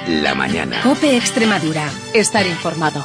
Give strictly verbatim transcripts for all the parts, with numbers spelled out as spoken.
La mañana. COPE Extremadura. Estar informado.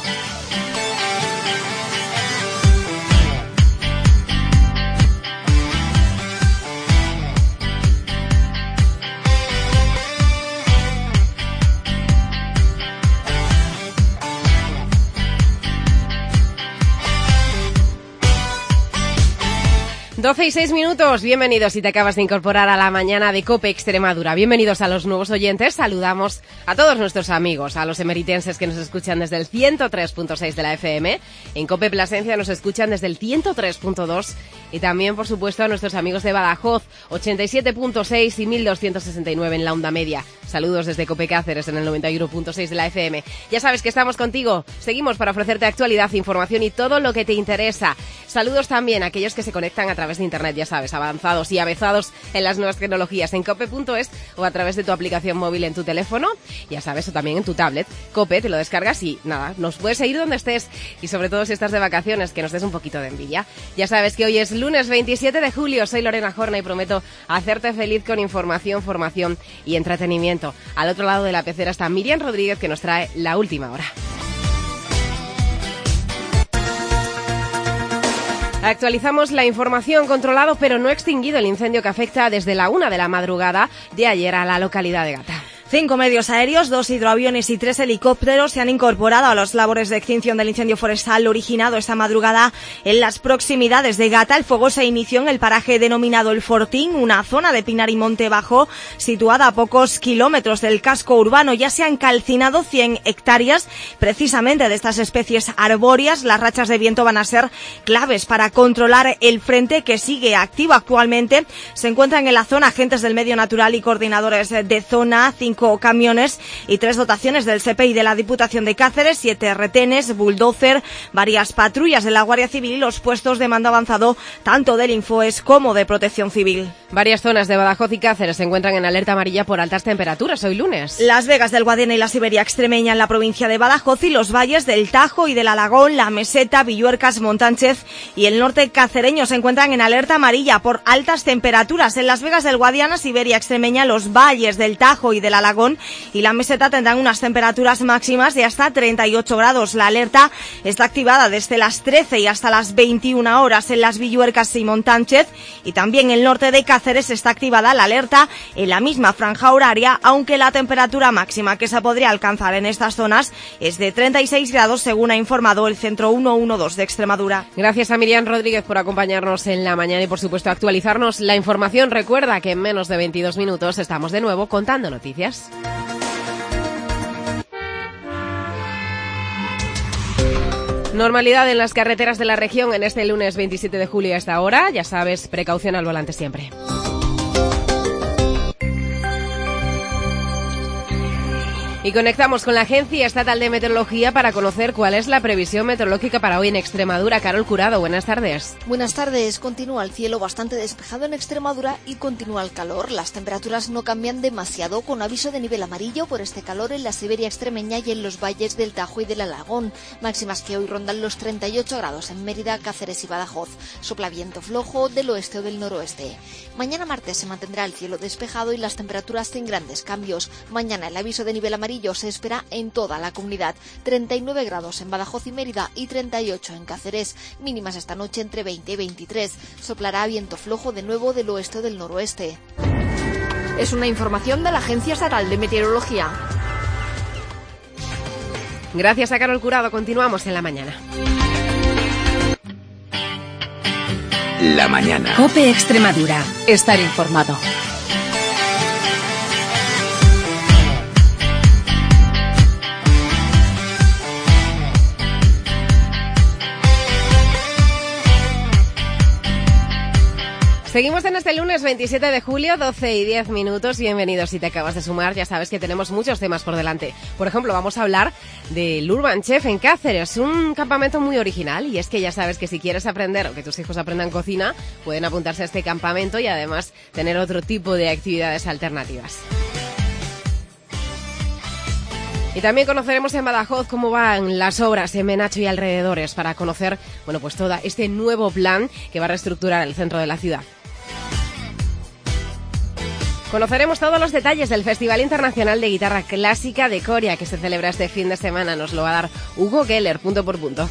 doce y seis minutos, bienvenidos si te acabas de incorporar a la mañana de COPE Extremadura. Bienvenidos a los nuevos oyentes, saludamos a todos nuestros amigos, a los emeritenses que nos escuchan desde el ciento tres punto seis de la F M, en COPE Plasencia nos escuchan desde el ciento tres punto dos y también, por supuesto, a nuestros amigos de Badajoz, ochenta y siete punto seis y mil doscientos sesenta y nueve en la onda media. Saludos desde COPE Cáceres en el noventa y uno punto seis de la F M. Ya sabes que estamos contigo, seguimos para ofrecerte actualidad, información y todo lo que te interesa. Saludos también a aquellos que se conectan a través de internet, ya sabes, avanzados y avezados en las nuevas tecnologías en cope punto es o a través de tu aplicación móvil en tu teléfono, ya sabes, o también en tu tablet. COPE, te lo descargas y nada, nos puedes seguir donde estés y sobre todo si estás de vacaciones, que nos des un poquito de envidia. Ya sabes que hoy es lunes veintisiete de julio, soy Lorena Jorna y prometo hacerte feliz con información, formación y entretenimiento. Al otro lado de la pecera está Miriam Rodríguez que nos trae la última hora. Actualizamos la información. Controlado pero no extinguido el incendio que afecta desde la una de la madrugada de ayer a la localidad de Gata. Cinco medios aéreos, dos hidroaviones y tres helicópteros se han incorporado a las labores de extinción del incendio forestal originado esta madrugada en las proximidades de Gata. El fuego se inició en el paraje denominado El Fortín, una zona de pinar y monte bajo situada a pocos kilómetros del casco urbano. Ya se han calcinado cien hectáreas precisamente de estas especies arbóreas. Las rachas de viento van a ser claves para controlar el frente que sigue activo actualmente. Se encuentran en la zona agentes del medio natural y coordinadores de zona, cinco camiones y tres dotaciones del S E P E y de la Diputación de Cáceres, siete retenes, bulldozer, varias patrullas de la Guardia Civil y los puestos de mando avanzado tanto del Infoes como de Protección Civil. Varias zonas de Badajoz y Cáceres se encuentran en alerta amarilla por altas temperaturas hoy lunes. Las Vegas del Guadiana y la Siberia extremeña en la provincia de Badajoz y los valles del Tajo y del Alagón, la Meseta, Villuercas, Montánchez y el norte cacereño se encuentran en alerta amarilla por altas temperaturas. En las Vegas del Guadiana, Siberia extremeña, los valles del Tajo y del Alagón y la Meseta tendrán unas temperaturas máximas de hasta treinta y ocho grados. La alerta está activada desde las trece y hasta las veintiuna horas en las Villuercas y Montánchez y también en el norte de Cáceres está activada la alerta en la misma franja horaria, aunque la temperatura máxima que se podría alcanzar en estas zonas es de treinta y seis grados según ha informado el Centro ciento doce de Extremadura. Gracias a Miriam Rodríguez por acompañarnos en la mañana y por supuesto actualizarnos la información. Recuerda que en menos de veintidós minutos estamos de nuevo contando noticias. Normalidad en las carreteras de la región en este lunes veintisiete de julio a esta hora. Ya sabes, precaución al volante siempre. Y conectamos con la Agencia Estatal de Meteorología para conocer cuál es la previsión meteorológica para hoy en Extremadura. Carol Curado, buenas tardes. Buenas tardes. Continúa el cielo bastante despejado en Extremadura y continúa el calor. Las temperaturas no cambian demasiado, con aviso de nivel amarillo por este calor en la Siberia extremeña y en los valles del Tajo y del Alagón. Máximas que hoy rondan los treinta y ocho grados en Mérida, Cáceres y Badajoz. Sopla viento flojo del oeste o del noroeste. Mañana martes se mantendrá el cielo despejado y las temperaturas sin grandes cambios. Mañana el aviso de nivel amarillo se espera en toda la comunidad, treinta y nueve grados en Badajoz y Mérida y treinta y ocho en Cáceres, mínimas esta noche entre veinte y veintitrés, soplará viento flojo de nuevo del oeste o del noroeste. Es una información de la Agencia Estatal de Meteorología. Gracias a Carol Curado, continuamos en la mañana. La mañana. COPE Extremadura, estar informado. Seguimos en este lunes veintisiete de julio, doce y diez minutos. Bienvenidos si te acabas de sumar. Ya sabes que tenemos muchos temas por delante. Por ejemplo, vamos a hablar del Urban Chef en Cáceres, un campamento muy original. Y es que ya sabes que si quieres aprender o que tus hijos aprendan cocina, pueden apuntarse a este campamento y además tener otro tipo de actividades alternativas. Y también conoceremos en Badajoz cómo van las obras en Menacho y alrededores para conocer, bueno, pues todo este nuevo plan que va a reestructurar el centro de la ciudad. Conoceremos todos los detalles del Festival Internacional de Guitarra Clásica de Coria, que se celebra este fin de semana. Nos lo va a dar Hugo Geller, punto por punto.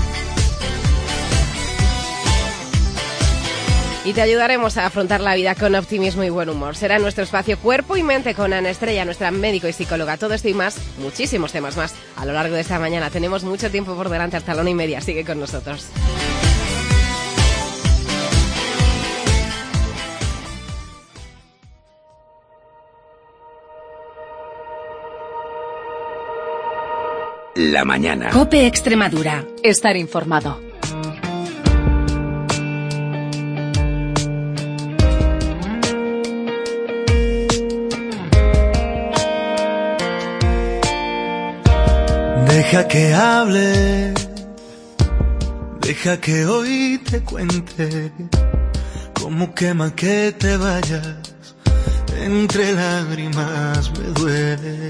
Y te ayudaremos a afrontar la vida con optimismo y buen humor. Será nuestro espacio Cuerpo y Mente con Ana Estrella, nuestra médico y psicóloga. Todo esto y más, muchísimos temas más. A lo largo de esta mañana tenemos mucho tiempo por delante, hasta la una y media. Sigue con nosotros. La mañana. COPE Extremadura. Estar informado. Deja que hable, deja que hoy te cuente cómo quema que te vayas, entre lágrimas me duele.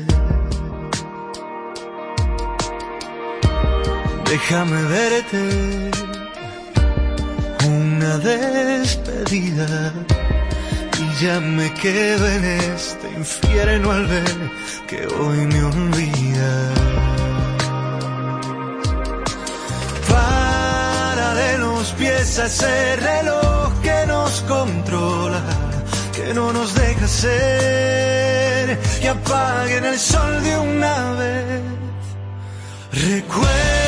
Déjame verte una despedida y ya me quedo en este infierno al ver que hoy me olvidas. Para los pies a ese reloj que nos controla, que no nos deja ser, que apaguen el sol de una vez. Recuérdame.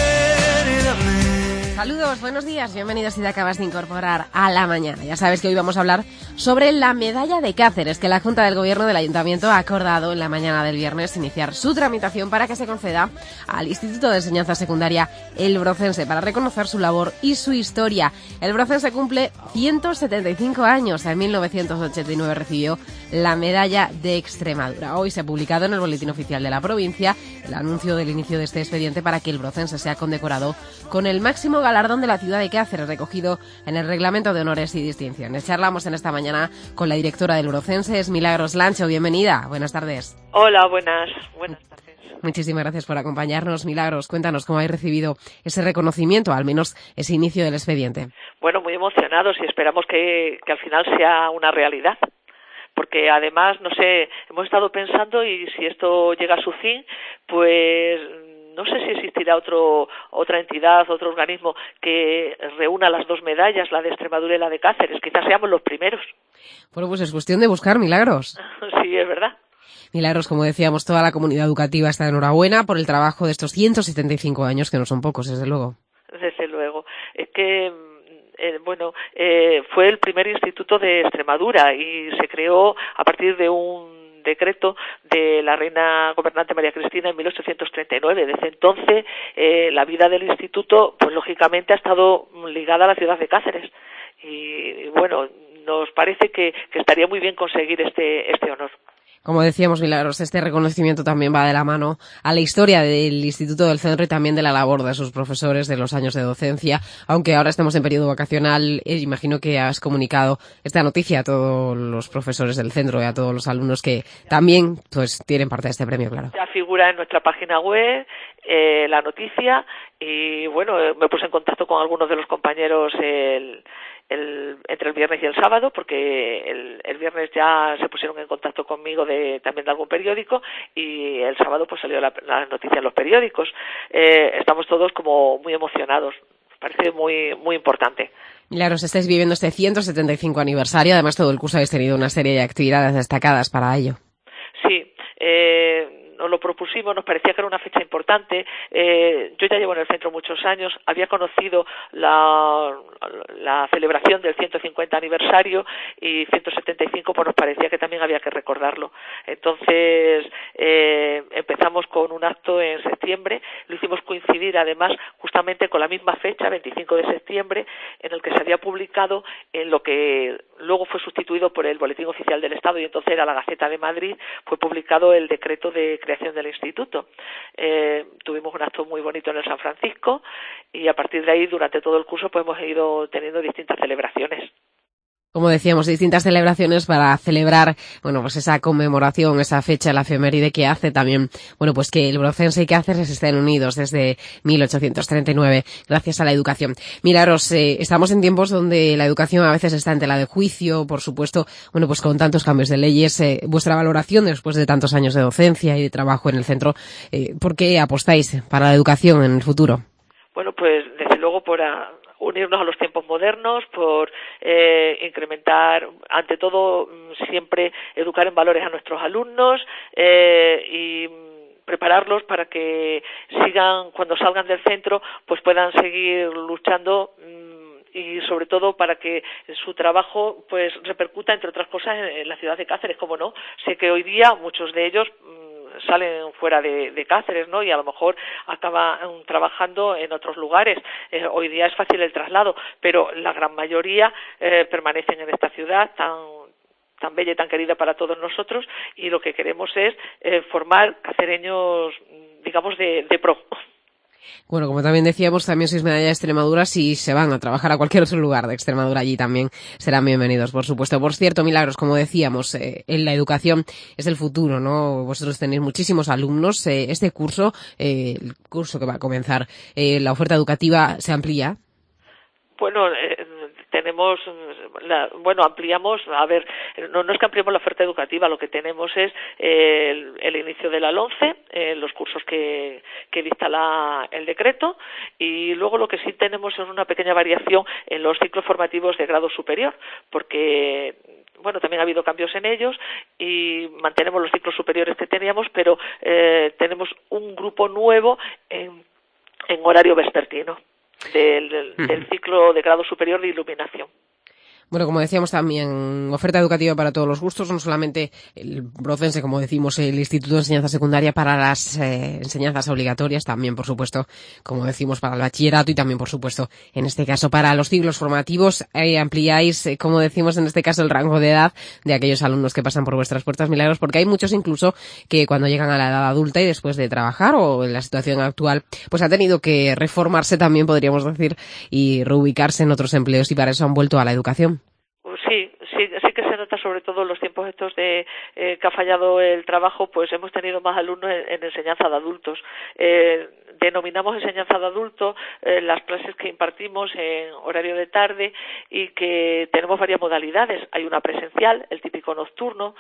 Saludos, buenos días, bienvenidos si te acabas de incorporar a la mañana. Ya sabes que hoy vamos a hablar sobre la medalla de Cáceres, que la Junta del Gobierno del Ayuntamiento ha acordado en la mañana del viernes iniciar su tramitación para que se conceda al Instituto de Enseñanza Secundaria El Brocense, para reconocer su labor y su historia. El Brocense cumple ciento setenta y cinco años. En mil novecientos ochenta y nueve recibió la medalla de Extremadura. Hoy se ha publicado en el Boletín Oficial de la provincia el anuncio del inicio de este expediente para que el Brocense sea condecorado con el máximo galardón de la ciudad de Cáceres, recogido en el Reglamento de Honores y Distinciones. Charlamos en esta mañana con la directora del Brocense, Milagros Lancho. Bienvenida. Buenas tardes. Hola, buenas, buenas tardes. Muchísimas gracias por acompañarnos, Milagros. Cuéntanos cómo habéis recibido ese reconocimiento, al menos ese inicio del expediente. Bueno, muy emocionados y esperamos que, que al final sea una realidad. Porque además, no sé, hemos estado pensando y si esto llega a su fin, pues no sé si existirá otro, otra entidad, otro organismo que reúna las dos medallas, la de Extremadura y la de Cáceres. Quizás seamos los primeros. Bueno, pues es cuestión de buscar, Milagros. Sí, es verdad. Milagros, como decíamos, toda la comunidad educativa está de enhorabuena por el trabajo de estos ciento setenta y cinco años, que no son pocos, desde luego. Desde luego. Es que Eh, bueno, eh, fue el primer instituto de Extremadura y se creó a partir de un decreto de la reina gobernante María Cristina en mil ochocientos treinta y nueve. Desde entonces, eh, la vida del instituto, pues lógicamente ha estado ligada a la ciudad de Cáceres. Y, y bueno, nos parece que, que estaría muy bien conseguir este, este honor. Como decíamos, Milagros, este reconocimiento también va de la mano a la historia del Instituto del Centro y también de la labor de sus profesores, de los años de docencia. Aunque ahora estamos en periodo vacacional, eh, imagino que has comunicado esta noticia a todos los profesores del centro y a todos los alumnos que también pues tienen parte de este premio, claro. Ya figura en nuestra página web eh, la noticia y bueno, eh, me puse en contacto con algunos de los compañeros el El, entre el viernes y el sábado, porque el, el viernes ya se pusieron en contacto conmigo de también de algún periódico y el sábado pues salió la, la noticia en los periódicos. Eh, estamos todos como muy emocionados, parece muy muy importante. Milagros, estáis viviendo este ciento setenta y cinco aniversario, además todo el curso habéis tenido una serie de actividades destacadas para ello. Sí, eh... nos lo propusimos, nos parecía que era una fecha importante. Eh, yo ya llevo en el centro muchos años, había conocido la, la celebración del ciento cincuenta aniversario y ciento setenta y cinco, pues nos parecía que también había que recordarlo. Entonces eh, empezamos con un acto en septiembre, lo hicimos coincidir además justamente con la misma fecha, veinticinco de septiembre, en el que se había publicado en lo que luego fue sustituido por el Boletín Oficial del Estado y entonces era la Gaceta de Madrid, fue publicado el decreto de creación del instituto. Eh, tuvimos un acto muy bonito en el San Francisco y a partir de ahí durante todo el curso pues hemos ido teniendo distintas celebraciones. Como decíamos, distintas celebraciones para celebrar, bueno, pues esa conmemoración, esa fecha, la efeméride que hace también, bueno, pues que el Brocense y Cáceres estén unidos desde mil ochocientos treinta y nueve, gracias a la educación. Milagros, eh, estamos en tiempos donde la educación a veces está en tela de juicio, por supuesto, bueno, pues con tantos cambios de leyes, eh, vuestra valoración después de tantos años de docencia y de trabajo en el centro, eh, ¿por qué apostáis para la educación en el futuro? Bueno, pues desde luego por a... unirnos a los tiempos modernos, por eh, incrementar, ante todo, siempre educar en valores a nuestros alumnos eh, y prepararlos para que sigan, cuando salgan del centro, pues puedan seguir luchando y sobre todo para que su trabajo pues repercuta, entre otras cosas, en, en la ciudad de Cáceres, como no. Sé que hoy día muchos de ellos salen fuera de, de Cáceres, ¿no? Y a lo mejor acaban trabajando en otros lugares. Eh, hoy día es fácil el traslado, pero la gran mayoría eh, permanecen en esta ciudad tan tan bella y tan querida para todos nosotros, y lo que queremos es eh, formar cacereños, digamos, de, de pro. Bueno, como también decíamos, también sois medalla de Extremadura. Si se van a trabajar a cualquier otro lugar de Extremadura, allí también serán bienvenidos, por supuesto. Por cierto, Milagros, como decíamos, eh, en la educación es el futuro, ¿no? Vosotros tenéis muchísimos alumnos. Eh, este curso, eh, el curso que va a comenzar, eh, la oferta educativa se amplía. Bueno, eh, tenemos, la, bueno, ampliamos, a ver, no, no es que ampliemos la oferta educativa, lo que tenemos es eh, el, el inicio de la LOMCE, eh, los cursos que, que dicta la, el decreto, y luego lo que sí tenemos es una pequeña variación en los ciclos formativos de grado superior, porque bueno, también ha habido cambios en ellos y mantenemos los ciclos superiores que teníamos, pero eh, tenemos un grupo nuevo en, en horario vespertino. Del, del, del ciclo de grado superior de iluminación. Bueno, como decíamos también, oferta educativa para todos los gustos, no solamente el Brocense, como decimos, el Instituto de Enseñanza Secundaria para las eh, enseñanzas obligatorias, también, por supuesto, como decimos, para el bachillerato y también, por supuesto, en este caso, para los ciclos formativos. Eh, ampliáis, eh, como decimos, en este caso, el rango de edad de aquellos alumnos que pasan por vuestras puertas, Milagros, porque hay muchos incluso que cuando llegan a la edad adulta y después de trabajar o en la situación actual, pues ha tenido que reformarse también, podríamos decir, y reubicarse en otros empleos, y para eso han vuelto a la educación. Sí, sí, sí que se nota, sobre todo en los tiempos estos de eh, que ha fallado el trabajo, pues hemos tenido más alumnos en, en enseñanza de adultos. Eh, denominamos enseñanza de adultos eh, las clases que impartimos en horario de tarde y que tenemos varias modalidades. Hay una presencial, el típico nocturno,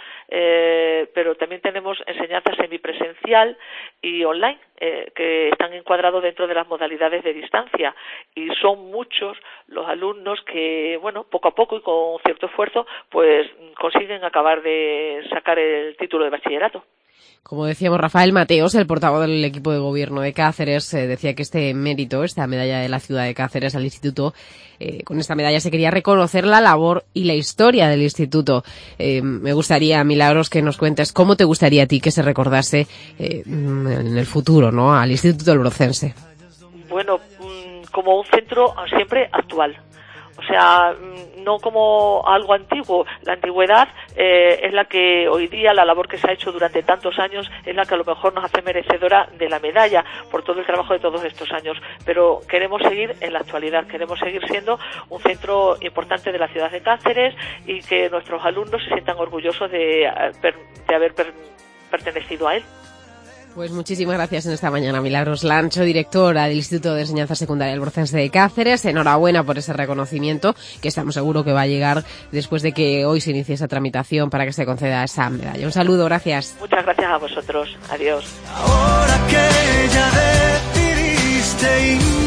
eh, pero también tenemos enseñanza semipresencial y online, eh, que están encuadrados dentro de las modalidades de distancia, y son muchos los alumnos que, bueno, poco a poco y con cierto esfuerzo, pues consiguen acabar de sacar el título de bachillerato. Como decíamos, Rafael Mateos, el portavoz del equipo de gobierno de Cáceres, eh, decía que este mérito, esta medalla de la ciudad de Cáceres al instituto, eh, con esta medalla se quería reconocer la labor y la historia del instituto. Eh, me gustaría, Milagros, que nos cuentes cómo te gustaría a ti que se recordase eh, en el futuro, ¿no?, al Instituto del Brocense. Bueno, como un centro siempre actual. O sea, no como algo antiguo. La antigüedad eh, es la que hoy día, la labor que se ha hecho durante tantos años, es la que a lo mejor nos hace merecedora de la medalla por todo el trabajo de todos estos años. Pero queremos seguir en la actualidad, queremos seguir siendo un centro importante de la ciudad de Cáceres y que nuestros alumnos se sientan orgullosos de, de haber per, pertenecido a él. Pues muchísimas gracias en esta mañana, Milagros Lancho, directora del Instituto de Enseñanza Secundaria del Brocense de Cáceres. Enhorabuena por ese reconocimiento, que estamos seguros que va a llegar después de que hoy se inicie esa tramitación para que se conceda esa medalla. Un saludo, gracias. Muchas gracias a vosotros. Adiós. Ahora que ya decidiste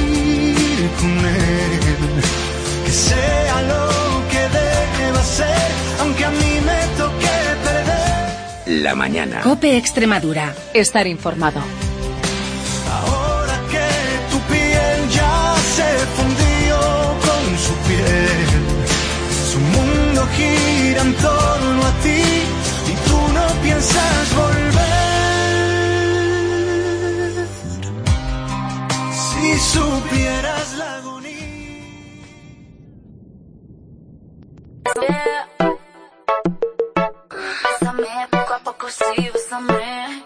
ir con él, que sea lo que deba ser, aunque a mí me toque perder. La mañana. COPE Extremadura. Estar informado. Ahora que tu piel ya se fundió con su piel, su mundo gira en torno a ti y tú no piensas volver. Si supieras la agonía. Sí, bésame.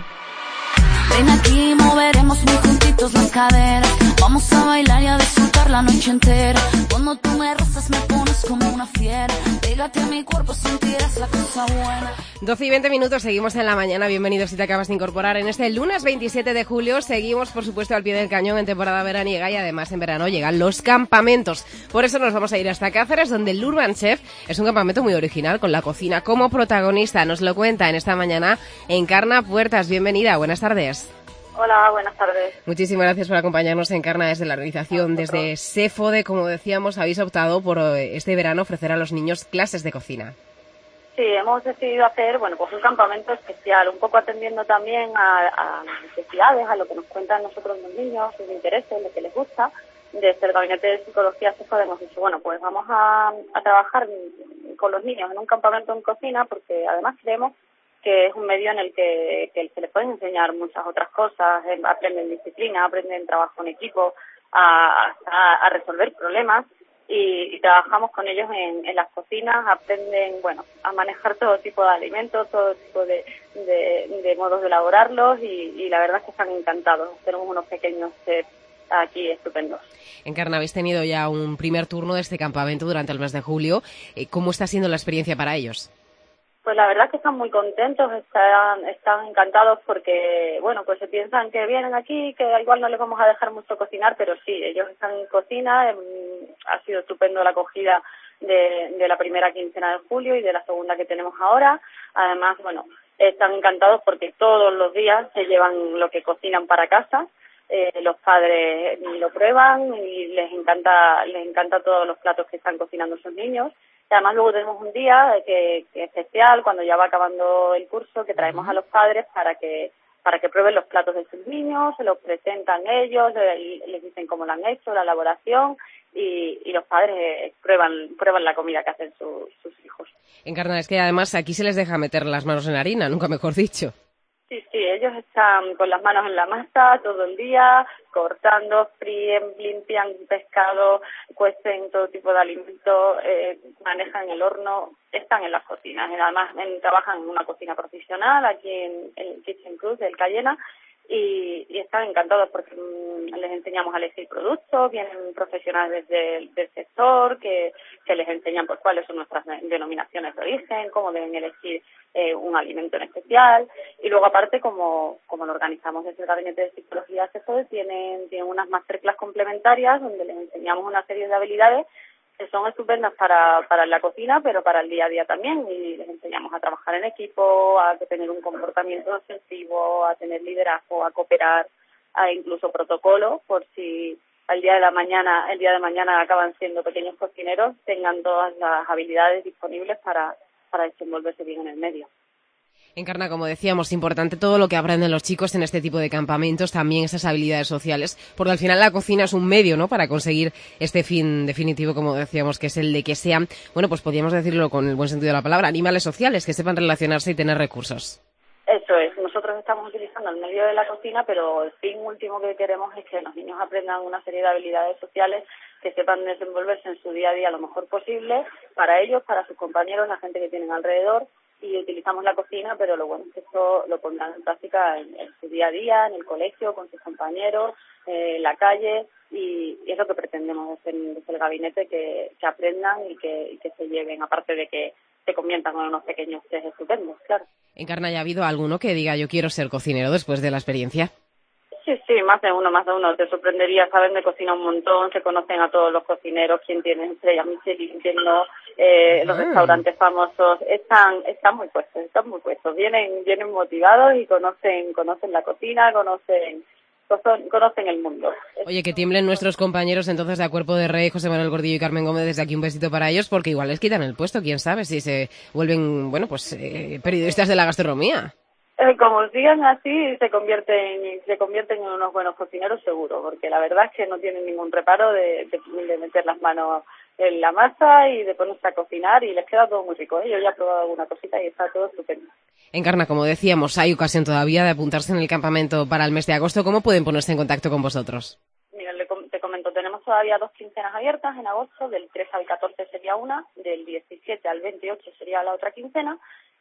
Ven aquí, moveremos muy juntitos las caderas. Vamos a bailar y a disfrutar la noche entera. Cuando tú me rozas me pones como una fiera. Pégate a mi cuerpo, sentirás la cosa buena. doce y veinte minutos, seguimos en la mañana. Bienvenidos si te acabas de incorporar. En este lunes veintisiete de julio seguimos, por supuesto, al pie del cañón en temporada veraniega y además en verano llegan los campamentos. Por eso nos vamos a ir hasta Cáceres, donde el Urban Chef es un campamento muy original con la cocina como protagonista. Nos lo cuenta en esta mañana Encarna Puertas. Bienvenida, buenas tardes. Hola, buenas tardes. Muchísimas gracias por acompañarnos, Encarna, desde la organización, desde SEFODE. Como decíamos, habéis optado por este verano ofrecer a los niños clases de cocina. Sí, hemos decidido hacer, bueno, pues un campamento especial, un poco atendiendo también a, a las necesidades, a lo que nos cuentan nosotros los niños, sus intereses, lo que les gusta. Desde el Gabinete de Psicología SEFODE hemos dicho, bueno, pues vamos a, a trabajar con los niños en un campamento en cocina, porque además creemos que es un medio en el que, que se les pueden enseñar muchas otras cosas, aprenden disciplina, aprenden trabajo en equipo, a, a, a resolver problemas y, y trabajamos con ellos en, en las cocinas, aprenden, bueno, a manejar todo tipo de alimentos, todo tipo de, de, de modos de elaborarlos y, y la verdad es que están encantados. Tenemos unos pequeños chefs aquí estupendos. Encarna, habéis tenido ya un primer turno de este campamento durante el mes de julio. ¿Cómo está siendo la experiencia para ellos? Pues la verdad es que están muy contentos, están, están encantados porque, bueno, pues se piensan que vienen aquí, que igual no les vamos a dejar mucho cocinar, pero sí, ellos están en cocina, eh, ha sido estupendo la acogida de, de la primera quincena de julio y de la segunda que tenemos ahora. Además, bueno, están encantados porque todos los días se llevan lo que cocinan para casa. Eh, los padres lo prueban y les encanta, les encanta todos los platos que están cocinando sus niños. Además, luego tenemos un día que, que es especial, cuando ya va acabando el curso, que traemos a los padres para que para que prueben los platos de sus niños, se los presentan ellos, les dicen cómo lo han hecho, la elaboración, y, y los padres prueban prueban la comida que hacen su, sus hijos. Encarna, es que además aquí se les deja meter las manos en la harina, nunca mejor dicho. Sí, sí, ellos están con las manos en la masa todo el día, cortando, fríen, limpian pescado, cuecen todo tipo de alimentos, eh, manejan el horno, están en las cocinas. Además, en, trabajan en una cocina profesional aquí en, en Kitchen Cruz del Cayena y, y están encantados porque mmm, les enseñamos a elegir productos, vienen profesionales del, del sector que, que les enseñan pues cuáles son nuestras denominaciones de origen, cómo deben elegir Eh, un alimento en especial y luego aparte como como lo organizamos desde el Gabinete de Psicología SEFODE tienen, tienen unas masterclass complementarias donde les enseñamos una serie de habilidades que son estupendas para, para la cocina pero para el día a día también y les enseñamos a trabajar en equipo, a tener un comportamiento asertivo, a tener liderazgo, a cooperar, a incluso protocolo por si al día de la mañana, el día de mañana acaban siendo pequeños cocineros, tengan todas las habilidades disponibles para para desenvolverse bien en el medio. Encarna, como decíamos, importante todo lo que aprenden los chicos en este tipo de campamentos, también esas habilidades sociales, porque al final la cocina es un medio, ¿no?, para conseguir este fin definitivo, como decíamos, que es el de que sean, bueno, pues podríamos decirlo con el buen sentido de la palabra, animales sociales, que sepan relacionarse y tener recursos. Eso es, nosotros estamos utilizando el medio de la cocina, pero el fin último que queremos es que los niños aprendan una serie de habilidades sociales que sepan desenvolverse en su día a día lo mejor posible para ellos, para sus compañeros, la gente que tienen alrededor y utilizamos la cocina, pero lo bueno es que esto lo pondrán en práctica en, en su día a día, en el colegio, con sus compañeros, eh, en la calle y, y es lo que pretendemos desde el, desde el gabinete, que, que aprendan y que, y que se lleven, aparte de que se conviertan en unos pequeños chefs estupendos, claro. Encarna, ¿ya ha habido alguno que diga yo quiero ser cocinero después de la experiencia? Sí, sí, más de uno, más de uno. Te sorprendería, saben de cocina un montón, se conocen a todos los cocineros, quién tiene estrellas Michelin, quién no, eh, los restaurantes famosos. Están están muy puestos, están muy puestos. Vienen vienen motivados y conocen conocen la cocina, conocen conocen el mundo. Oye, que tiemblen nuestros compañeros entonces de A Cuerpo de Rey, José Manuel Gordillo y Carmen Gómez, desde aquí un besito para ellos, porque igual les quitan el puesto, quién sabe, si se vuelven, bueno, pues eh, periodistas de la gastronomía. Eh, como sigan así, se convierten se convierten en unos buenos cocineros seguro, porque la verdad es que no tienen ningún reparo de, de, de meter las manos en la masa y de ponerse a cocinar y les queda todo muy rico, ¿eh? Yo ya he probado alguna cosita y está todo estupendo. Encarna, como decíamos, hay ocasión todavía de apuntarse en el campamento para el mes de agosto. ¿Cómo pueden ponerse en contacto con vosotros? Mira, le, te comento, tenemos todavía dos quincenas abiertas en agosto, del tres al catorce sería una, del diecisiete al veintiocho sería la otra quincena,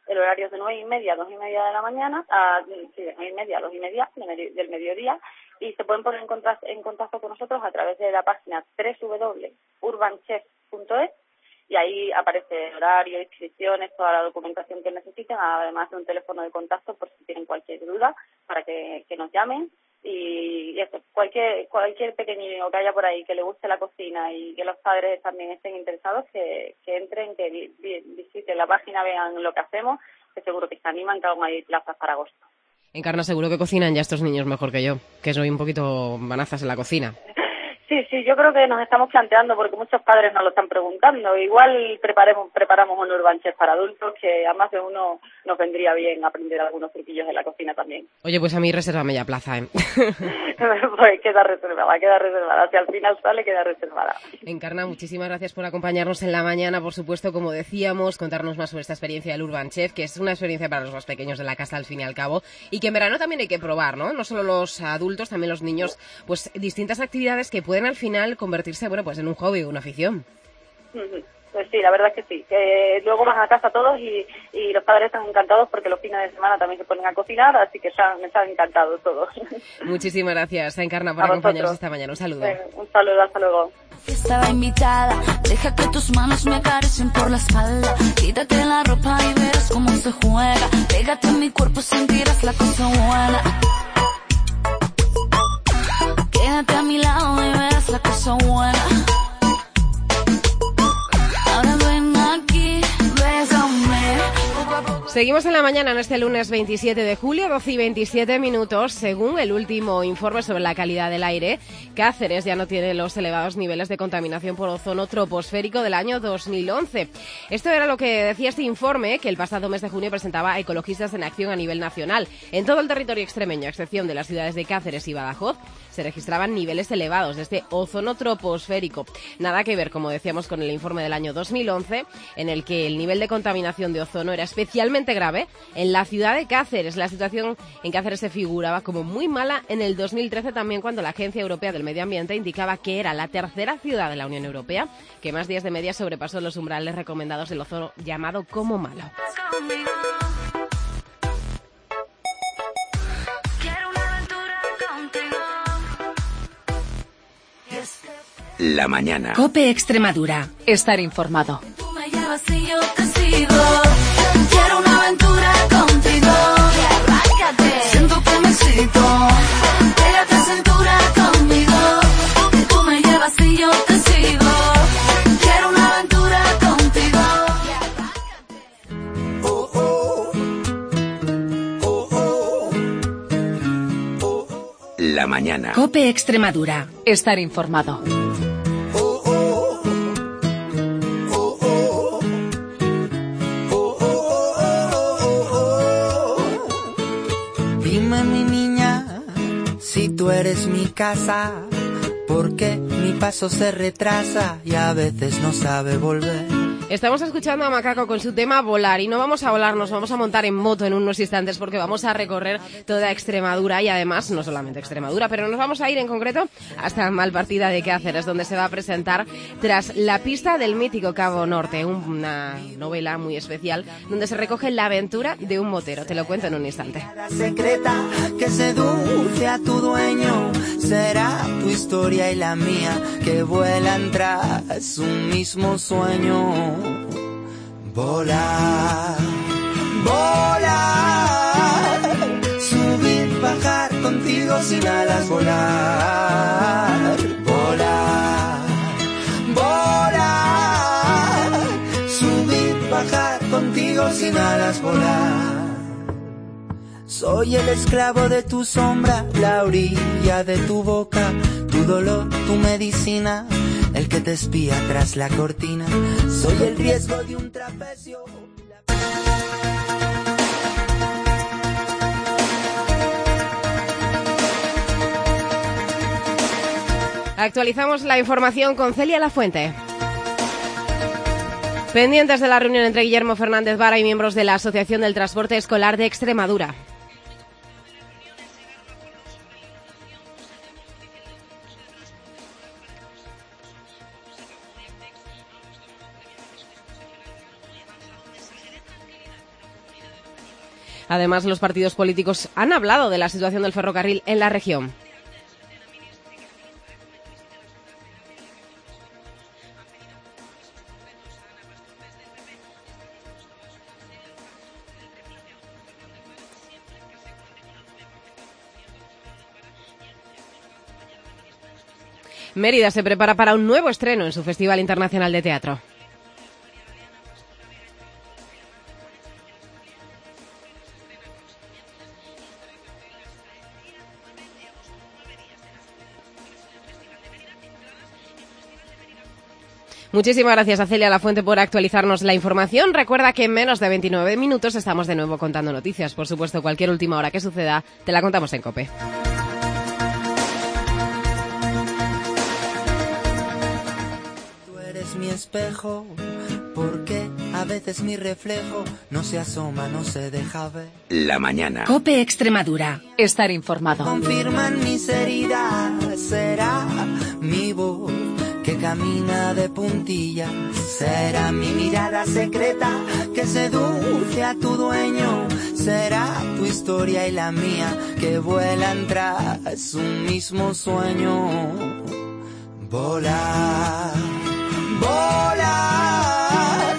El horario es de nueve y media a dos y media de la mañana, a, sí, de nueve y media a dos y media del mediodía, y se pueden poner en contacto, en contacto con nosotros a través de la página doble u doble u doble u punto urban chef punto es, y ahí aparece el horario, inscripciones, toda la documentación que necesiten, además de un teléfono de contacto por si tienen cualquier duda, para que, que nos llamen. Y eso, cualquier cualquier pequeño que haya por ahí que le guste la cocina y que los padres también estén interesados, que, que entren, que vi, vi, visiten la página, vean lo que hacemos, que seguro que se animan, que aún hay plazas para agosto. Encarna, seguro que cocinan ya estos niños mejor que yo, que soy un poquito manazas en la cocina. Sí, sí, yo creo que nos estamos planteando, porque muchos padres nos lo están preguntando. Igual preparemos, preparamos un Urban Chef para adultos, que a más de uno nos vendría bien aprender algunos truquillos de la cocina también. Oye, pues a mí resérvame ya plaza, ¿eh? Pues queda reservada, queda reservada. Si al final sale, queda reservada. Encarna, muchísimas gracias por acompañarnos en la mañana, por supuesto, como decíamos, contarnos más sobre esta experiencia del Urban Chef, que es una experiencia para los más pequeños de la casa, al fin y al cabo, y que en verano también hay que probar, ¿no? No solo los adultos, también los niños, pues distintas actividades que pueden al final convertirse, bueno, pues en un hobby o una afición. Pues sí, la verdad es que sí, que luego van a casa todos y, y los padres están encantados porque los fines de semana también se ponen a cocinar, así que están, están encantados todos. Muchísimas gracias, Encarna, por acompañarnos esta mañana. Un saludo. Eh, un saludo, hasta luego. Estaba invitada, deja que tus manos me acaricien por la espalda. Quítate la ropa y verás cómo se juega. Pégate en mi cuerpo, sentirás la cosa buena. Quédate a mi lado y verás la cosa buena. Ahora ven aquí, bésame. Seguimos en la mañana en este lunes veintisiete de julio, doce y veintisiete minutos. Según el último informe sobre la calidad del aire, Cáceres ya no tiene los elevados niveles de contaminación por ozono troposférico del año dos mil once. Esto era lo que decía este informe, que el pasado mes de junio presentaba Ecologistas en Acción a nivel nacional. En todo el territorio extremeño, a excepción de las ciudades de Cáceres y Badajoz, se registraban niveles elevados de este ozono troposférico. Nada que ver, como decíamos, con el informe del año dos mil once, en el que el nivel de contaminación de ozono era especialmente grave en la ciudad de Cáceres. La situación en Cáceres se figuraba como muy mala en el dos mil trece también, cuando la Agencia Europea del Medio Ambiente indicaba que era la tercera ciudad de la Unión Europea que más días de media sobrepasó los umbrales recomendados del ozono llamado como malo. La mañana. COPE Extremadura. Estar informado. Tú me llevas y yo te sigo. Quiero una aventura contigo. Arráncate. Siento que me excito. Pégate cintura conmigo. Tú me llevas y yo te sigo. Quiero una aventura contigo. Oh, oh. Oh, oh. Oh, oh. La mañana. COPE Extremadura. Estar informado. Tú eres mi casa, porque mi paso se retrasa y a veces no sabe volver. Estamos escuchando a Macaco con su tema Volar, y no vamos a volar, nos vamos a montar en moto en unos instantes, porque vamos a recorrer toda Extremadura, y además no solamente Extremadura, pero nos vamos a ir en concreto hasta Malpartida de Cáceres, donde se va a presentar Tras la pista del mítico Cabo Norte, una novela muy especial donde se recoge la aventura de un motero. Te lo cuento en un instante. La secreta que seduce a tu dueño será tu historia y la mía, que vuelan tras un mismo sueño. Volar, volar, subir, bajar contigo sin alas, volar, volar, volar, subir, bajar contigo sin alas, volar. Soy el esclavo de tu sombra, la orilla de tu boca, tu dolor, tu medicina, el que te espía tras la cortina. Soy el riesgo de un trapecio. Actualizamos la información con Celia Lafuente. Pendientes de la reunión entre Guillermo Fernández Vara y miembros de la Asociación del Transporte Escolar de Extremadura. Además, los partidos políticos han hablado de la situación del ferrocarril en la región. Mérida se prepara para un nuevo estreno en su Festival Internacional de Teatro. Muchísimas gracias a Celia Lafuente por actualizarnos la información. Recuerda que en menos de veintinueve minutos estamos de nuevo contando noticias. Por supuesto, cualquier última hora que suceda, te la contamos en COPE. Mi espejo, porque a veces mi reflejo no se asoma, no se deja ver. La mañana. COPE Extremadura. Estar informado. Confirman mis heridas, será mi voz que camina de puntillas, será mi mirada secreta que seduce a tu dueño, será tu historia y la mía que vuelan tras un mismo sueño. Volar. Volar,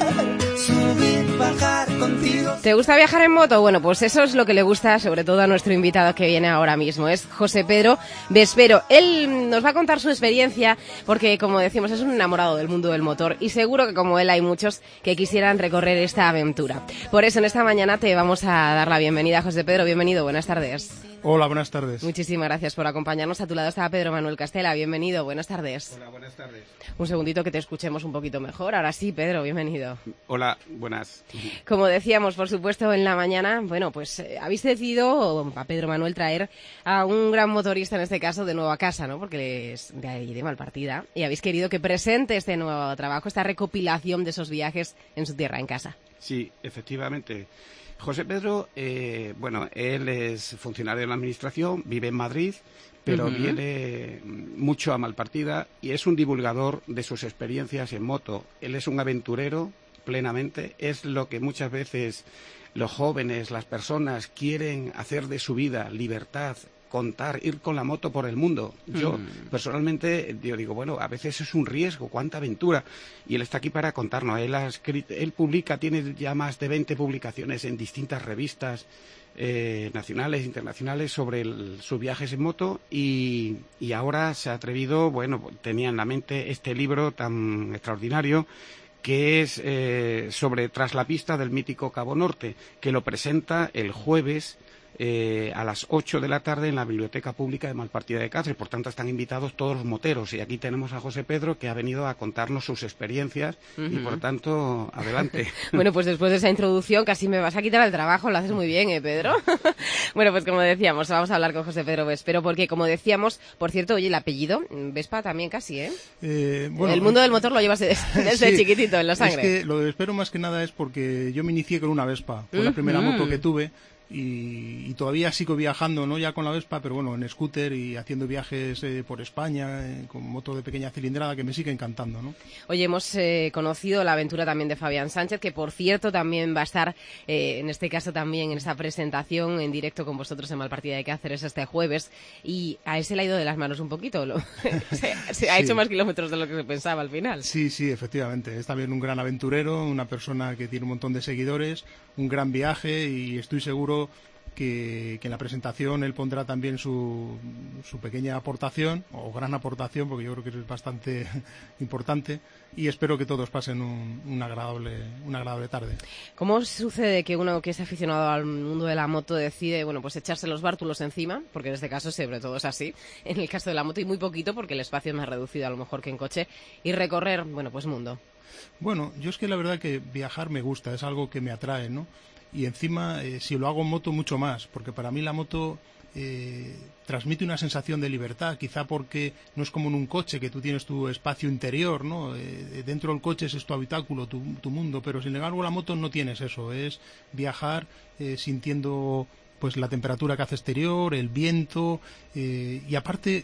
subir, bajar contigo. ¿Te gusta viajar en moto? Bueno, pues eso es lo que le gusta sobre todo a nuestro invitado que viene ahora mismo. Es José Pedro Vespero. Él nos va a contar su experiencia porque, como decimos, es un enamorado del mundo del motor y seguro que como él hay muchos que quisieran recorrer esta aventura. Por eso en esta mañana te vamos a dar la bienvenida. José Pedro, bienvenido, buenas tardes. Hola, buenas tardes. Muchísimas gracias por acompañarnos. A tu lado está Pedro Manuel Castela. Bienvenido, buenas tardes. Hola, buenas tardes. Un segundito que te escuchemos un poquito mejor. Ahora sí, Pedro, bienvenido. Hola, buenas. Como decíamos, por supuesto, en la mañana, bueno, pues eh, habéis decidido, a Pedro Manuel, traer a un gran motorista, en este caso, de nuevo a casa, ¿no? Porque es de ahí de Malpartida. Y habéis querido que presente este nuevo trabajo, esta recopilación de esos viajes en su tierra, en casa. Sí, efectivamente. José Pedro, eh, bueno, él es funcionario de la Administración, vive en Madrid, pero uh-huh. viene mucho a Malpartida y es un divulgador de sus experiencias en moto. Él es un aventurero plenamente, es lo que muchas veces los jóvenes, las personas quieren hacer de su vida, libertad, contar, ir con la moto por el mundo. Yo, mm. personalmente, yo digo, bueno, a veces es un riesgo, cuánta aventura. Y él está aquí para contarnos. Él, ha escrito, él publica, tiene ya más de veinte publicaciones en distintas revistas eh, nacionales, internacionales, sobre el, sus viajes en moto. Y, y ahora se ha atrevido, bueno, tenía en la mente este libro tan extraordinario, que es eh, sobre Tras la pista del mítico Cabo Norte, que lo presenta el jueves Eh, a las ocho de la tarde en la Biblioteca Pública de Malpartida de Cáceres. Por tanto, están invitados todos los moteros. Y aquí tenemos a José Pedro, que ha venido a contarnos sus experiencias. Uh-huh. Y, por tanto, adelante. Bueno, pues después de esa introducción casi me vas a quitar el trabajo. Lo haces muy bien, ¿eh, Pedro? Bueno, pues como decíamos, vamos a hablar con José Pedro Vespero, porque, como decíamos, por cierto, oye, el apellido, Vespa también casi, ¿eh? eh bueno, el mundo del motor lo llevas desde, desde sí, chiquitito en la sangre. Es que lo de Vespero más que nada es porque yo me inicié con una Vespa. Fue uh-huh. la primera moto que tuve. Y, y todavía sigo viajando, no ya con la Vespa, pero bueno, en scooter y haciendo viajes eh, por España, eh, con moto de pequeña cilindrada, que me sigue encantando, ¿no? Oye, hemos eh, conocido la aventura también de Fabián Sánchez, que por cierto también va a estar, eh, en este caso también en esta presentación en directo con vosotros en Malpartida de Cáceres este jueves, y a él se le ha ido de las manos un poquito, ¿no? se, se ha sí. hecho más kilómetros de lo que se pensaba al final. Sí, sí, efectivamente, es también un gran aventurero, una persona que tiene un montón de seguidores, un gran viaje, y estoy seguro Que, que en la presentación él pondrá también su, su pequeña aportación, o gran aportación, porque yo creo que es bastante importante, y espero que todos pasen un, un agradable, una agradable tarde. ¿Cómo sucede que uno que es aficionado al mundo de la moto decide, bueno, pues echarse los bártulos encima? Porque en este caso sobre todo es así, en el caso de la moto, y muy poquito porque el espacio es más reducido a lo mejor que en coche, y recorrer, bueno, pues mundo. Bueno, yo es que la verdad que viajar me gusta, es algo que me atrae, ¿no? Y encima, eh, si lo hago en moto, mucho más, porque para mí la moto eh, transmite una sensación de libertad, quizá porque no es como en un coche, que tú tienes tu espacio interior, ¿no? Eh, dentro del coche es tu habitáculo, tu, tu mundo, pero sin embargo la moto no tienes eso, es viajar eh, sintiendo pues la temperatura que hace exterior, el viento, eh, y aparte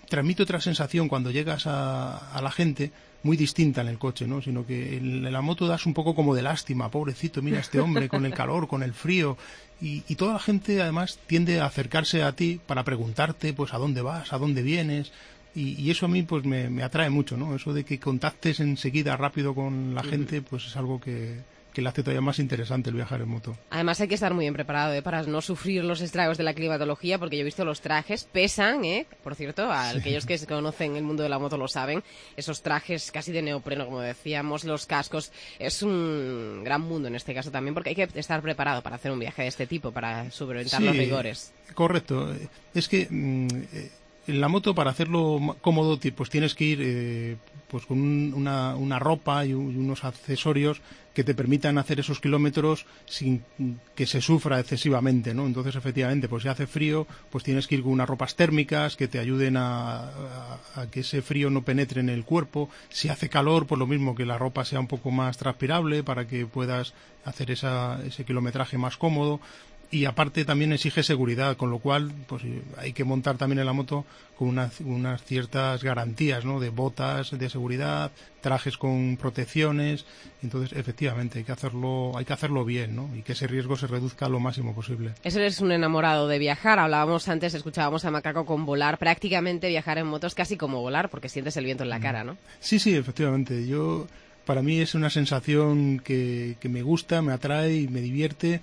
transmite otra sensación cuando llegas a, a la gente muy distinta en el coche, ¿no? Sino que en, en la moto das un poco como de lástima, pobrecito, mira este hombre con el calor, con el frío, y, y toda la gente además tiende a acercarse a ti para preguntarte, pues, a dónde vas, a dónde vienes, y, y eso a mí, pues, me, me atrae mucho, ¿no? Eso de que contactes enseguida rápido con la gente, pues, es algo que... que le hace todavía más interesante el viajar en moto. Además hay que estar muy bien preparado, ¿eh? Para no sufrir los estragos de la climatología, porque yo he visto los trajes, pesan, ¿eh? Por cierto, a sí. aquellos que conocen el mundo de la moto lo saben, esos trajes casi de neopreno, como decíamos, los cascos, es un gran mundo en este caso también, porque hay que estar preparado para hacer un viaje de este tipo, para solventar sí, los rigores. Correcto, es que mmm, en la moto, para hacerlo cómodo, pues tienes que ir eh, pues con un, una, una ropa y, un, y unos accesorios que te permitan hacer esos kilómetros sin que se sufra excesivamente, ¿no? Entonces, efectivamente, pues si hace frío, pues tienes que ir con unas ropas térmicas que te ayuden a, a, a que ese frío no penetre en el cuerpo. Si hace calor, pues lo mismo, que la ropa sea un poco más transpirable para que puedas hacer esa, ese kilometraje más cómodo. Y aparte también exige seguridad, con lo cual pues hay que montar también en la moto con unas, unas ciertas garantías, ¿no? De botas de seguridad, trajes con protecciones. Entonces, efectivamente, hay que hacerlo, hay que hacerlo bien, ¿no? Y que ese riesgo se reduzca lo máximo posible. Eso es un enamorado de viajar. Hablábamos antes, escuchábamos a Macaco con volar. Prácticamente viajar en moto es casi como volar, porque sientes el viento en la cara, ¿no? Sí, sí, efectivamente. Yo, para mí es una sensación que, que me gusta, me atrae y me divierte.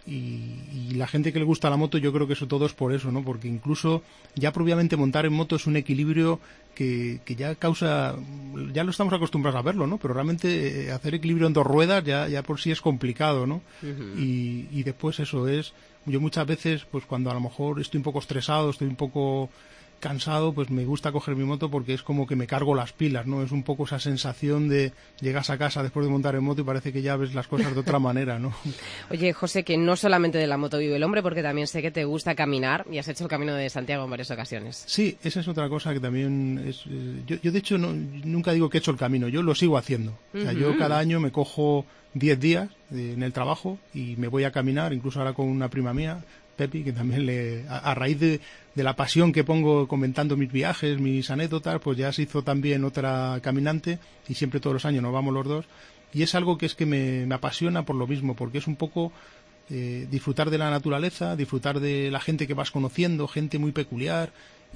Y, y la gente que le gusta la moto, yo creo que eso todo es por eso, ¿no? Porque incluso ya propiamente montar en moto es un equilibrio que, que ya causa, ya lo estamos acostumbrados a verlo, ¿no? Pero realmente eh, hacer equilibrio en dos ruedas ya, ya por sí es complicado, ¿no? Uh-huh. Y, y después eso es, yo muchas veces, pues cuando a lo mejor estoy un poco estresado, estoy un poco cansado, pues me gusta coger mi moto porque es como que me cargo las pilas, ¿no? Es un poco esa sensación de llegas a casa después de montar en moto y parece que ya ves las cosas de otra manera, ¿no? Oye, José, que no solamente de la moto vive el hombre, porque también sé que te gusta caminar y has hecho el Camino de Santiago en varias ocasiones. Sí, esa es otra cosa que también es... Eh, yo, yo de hecho no, nunca digo que he hecho el camino, yo lo sigo haciendo. O sea, uh-huh. Yo cada año me cojo diez días eh, en el trabajo y me voy a caminar, incluso ahora con una prima mía, Pepi, que también le, a, a raíz de, de la pasión que pongo comentando mis viajes, mis anécdotas, pues ya se hizo también otra caminante y siempre todos los años nos vamos los dos. Y es algo que es que me, me apasiona por lo mismo, porque es un poco eh, disfrutar de la naturaleza, disfrutar de la gente que vas conociendo, gente muy peculiar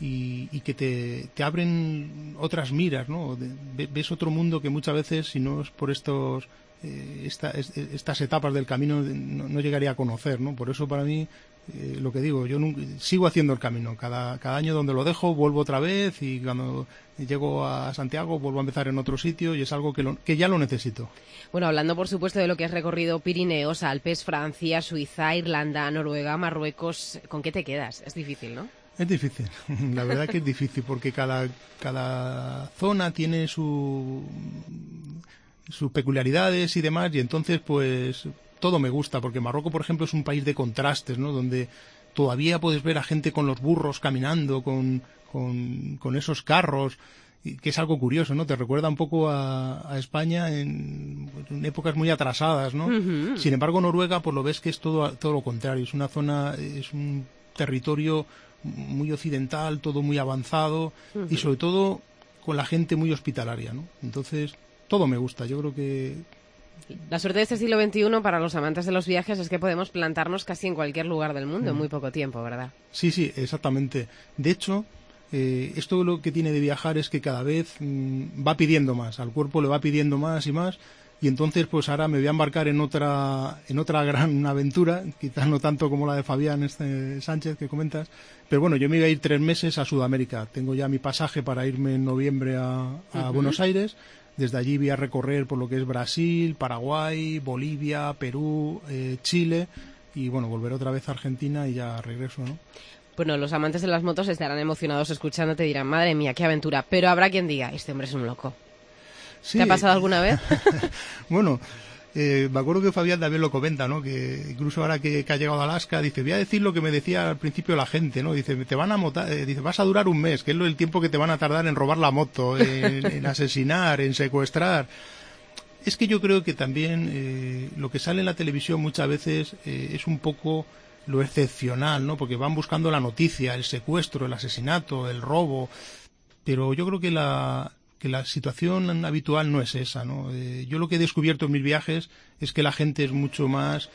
y, y que te, te abren otras miras, ¿no? De, ves otro mundo que muchas veces, si no es por estos... Eh, esta, es, estas etapas del camino no, no llegaría a conocer, ¿no? Por eso para mí, eh, lo que digo, yo nunca, sigo haciendo el camino. Cada, cada año donde lo dejo vuelvo otra vez y cuando llego a Santiago vuelvo a empezar en otro sitio y es algo que, lo, que ya lo necesito. Bueno, hablando por supuesto de lo que has recorrido: Pirineos, Alpes, Francia, Suiza, Irlanda, Noruega, Marruecos, ¿con qué te quedas? Es difícil, ¿no? Es difícil, la verdad que es difícil porque cada, cada zona tiene su... sus peculiaridades y demás, y entonces pues todo me gusta, porque Marruecos, por ejemplo, es un país de contrastes, ¿no? Donde todavía puedes ver a gente con los burros caminando, con, con, con esos carros, y que es algo curioso, ¿no? Te recuerda un poco a, a España en, en épocas muy atrasadas, ¿no? Uh-huh. Sin embargo, Noruega, pues lo ves que es todo, todo lo contrario, es una zona, es un territorio muy occidental, todo muy avanzado, uh-huh. Y sobre todo con la gente muy hospitalaria, ¿no? Entonces... todo me gusta, yo creo que... La suerte de este siglo veintiuno para los amantes de los viajes es que podemos plantarnos casi en cualquier lugar del mundo mm. en muy poco tiempo, ¿verdad? Sí, sí, exactamente. De hecho, eh, esto lo que tiene de viajar es que cada vez mmm, va pidiendo más, al cuerpo le va pidiendo más y más, y entonces pues ahora me voy a embarcar en otra en otra gran aventura, quizás no tanto como la de Fabián este Sánchez que comentas, pero bueno, yo me iba a ir tres meses a Sudamérica. Tengo ya mi pasaje para irme en noviembre a, a uh-huh. Buenos Aires. Desde allí voy a recorrer por lo que es Brasil, Paraguay, Bolivia, Perú, eh, Chile y bueno, volver otra vez a Argentina y ya regreso, ¿no? Bueno, los amantes de las motos estarán emocionados escuchándote y dirán, madre mía, qué aventura. Pero habrá quien diga, este hombre es un loco. Sí. ¿Te ha pasado alguna vez? Bueno, eh, me acuerdo que Fabián también lo comenta, ¿no? Que incluso ahora que, que ha llegado a Alaska, dice, voy a decir lo que me decía al principio la gente, ¿no? Dice, te van a motar, eh, dice, vas a durar un mes, que es lo, el tiempo que te van a tardar en robar la moto, en, en asesinar, en secuestrar. Es que yo creo que también eh, lo que sale en la televisión muchas veces eh, es un poco lo excepcional, ¿no? Porque van buscando la noticia, el secuestro, el asesinato, el robo. pero yo creo que la que la situación habitual no es esa, ¿no? Eh, yo lo que he descubierto en mis viajes es que la gente es mucho más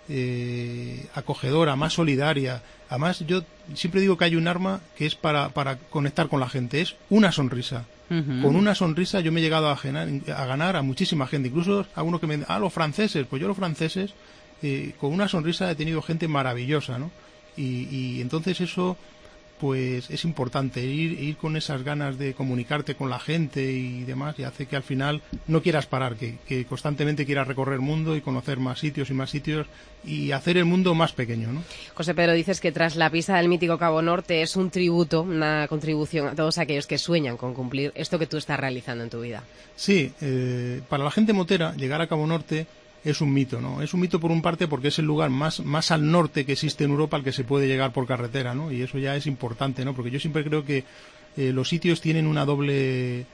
eh, acogedora, más solidaria. Además, yo siempre digo que hay un arma que es para, para conectar con la gente, es una sonrisa. Uh-huh. Con una sonrisa yo me he llegado a, genar, a ganar a muchísima gente, incluso a uno que me... Ah, los franceses, pues yo los franceses, eh, con una sonrisa he tenido gente maravillosa, ¿no? Y, y entonces eso... pues es importante ir, ir con esas ganas de comunicarte con la gente y demás, y hace que al final no quieras parar, que, que constantemente quieras recorrer el mundo y conocer más sitios y más sitios y hacer el mundo más pequeño, ¿no? José Pedro, dices que tras la pista del mítico Cabo Norte es un tributo, una contribución a todos aquellos que sueñan con cumplir esto que tú estás realizando en tu vida. Sí, eh, para la gente motera llegar a Cabo Norte es un mito, ¿no? Es un mito por un parte porque es el lugar más, más al norte que existe en Europa al que se puede llegar por carretera, ¿no? Y eso ya es importante, ¿no? Porque yo siempre creo que eh, los sitios tienen una doble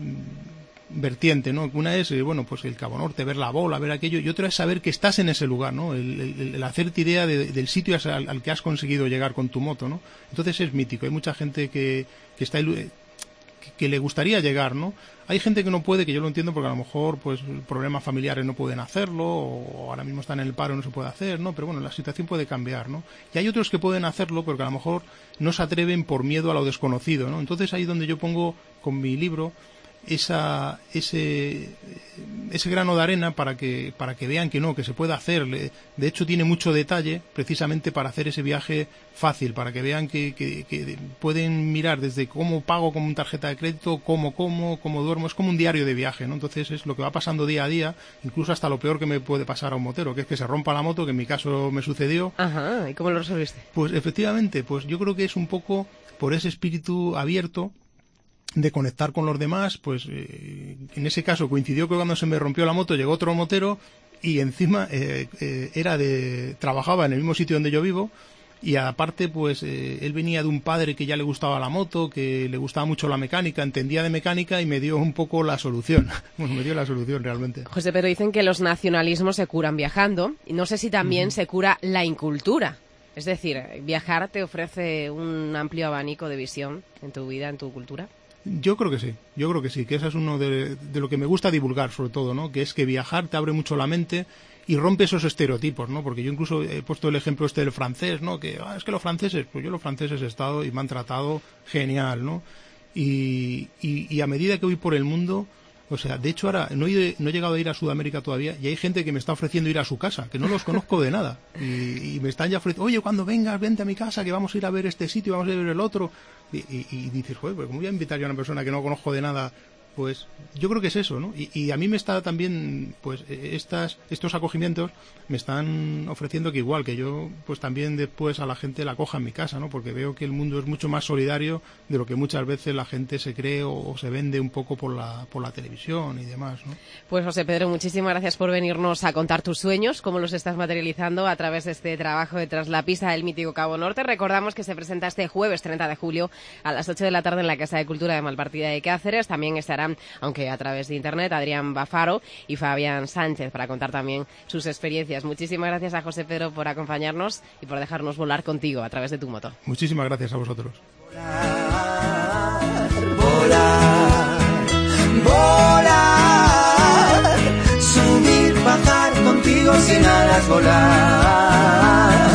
mm, vertiente, ¿no? Una es, eh, bueno, pues el Cabo Norte, ver la bola, ver aquello, y otra es saber que estás en ese lugar, ¿no? El, el, el hacerte idea de, del sitio al, al que has conseguido llegar con tu moto, ¿no? Entonces es mítico. Hay mucha gente que, que está... que le gustaría llegar, ¿no? Hay gente que no puede, que yo lo entiendo porque a lo mejor pues problemas familiares no pueden hacerlo o ahora mismo están en el paro y no se puede hacer, ¿no? Pero bueno, la situación puede cambiar, ¿no? Y hay otros que pueden hacerlo porque a lo mejor no se atreven por miedo a lo desconocido, ¿no? Entonces ahí es donde yo pongo con mi libro esa ese ese grano de arena para que para que vean que no, que se puede hacer. De hecho tiene mucho detalle precisamente para hacer ese viaje fácil, para que vean que, que, que pueden mirar desde cómo pago con tarjeta de crédito, cómo como, cómo duermo, es como un diario de viaje, ¿no? Entonces es lo que va pasando día a día, incluso hasta lo peor que me puede pasar a un motero, que es que se rompa la moto, que en mi caso me sucedió. Ajá, ¿y cómo lo resolviste? Pues efectivamente, pues yo creo que es un poco por ese espíritu abierto de conectar con los demás, pues eh, en ese caso coincidió que cuando se me rompió la moto llegó otro motero y encima eh, eh, era de trabajaba en el mismo sitio donde yo vivo y aparte pues eh, él venía de un padre que ya le gustaba la moto, que le gustaba mucho la mecánica, entendía de mecánica y me dio un poco la solución. Bueno, me dio la solución realmente. José, pero dicen que los nacionalismos se curan viajando y no sé si también uh-huh. se cura la incultura. Es decir, viajar te ofrece un amplio abanico de visión en tu vida, en tu cultura. Yo creo que sí, yo creo que sí, que eso es uno de, de lo que me gusta divulgar sobre todo, ¿no? Que es que viajar te abre mucho la mente y rompe esos estereotipos, ¿no? Porque yo incluso he puesto el ejemplo este del francés, ¿no? Que ah, es que los franceses, pues yo los franceses he estado y me han tratado genial, ¿no? Y, y, y a medida que voy por el mundo, o sea, de hecho ahora no he, no he llegado a ir a Sudamérica todavía y hay gente que me está ofreciendo ir a su casa, que no los conozco de nada. Y, y me están ya ofreciendo, oye, cuando vengas, vente a mi casa, que vamos a ir a ver este sitio, vamos a ir a ver el otro. Y, y, y dices, joder, pues ¿cómo voy a invitar yo a una persona que no conozco de nada? Pues yo creo que es eso, ¿no? Y, y a mí me está también, pues estas, estos acogimientos me están ofreciendo que igual, que yo pues también después a la gente la coja en mi casa, ¿no? Porque veo que el mundo es mucho más solidario de lo que muchas veces la gente se cree o, o se vende un poco por la, por la televisión y demás, ¿no? Pues José Pedro, muchísimas gracias por venirnos a contar tus sueños, cómo los estás materializando a través de este trabajo de Tras la pista del mítico Cabo Norte. Recordamos que se presenta este jueves treinta de julio a las ocho de la tarde en la Casa de Cultura de Malpartida de Cáceres. También estarán, aunque a través de internet, Adrián Bafaro y Fabián Sánchez para contar también sus experiencias. Muchísimas gracias a José Pedro por acompañarnos y por dejarnos volar contigo a través de tu moto. Muchísimas gracias a vosotros. Volar, volar, subir, bajar contigo sin alas, volar.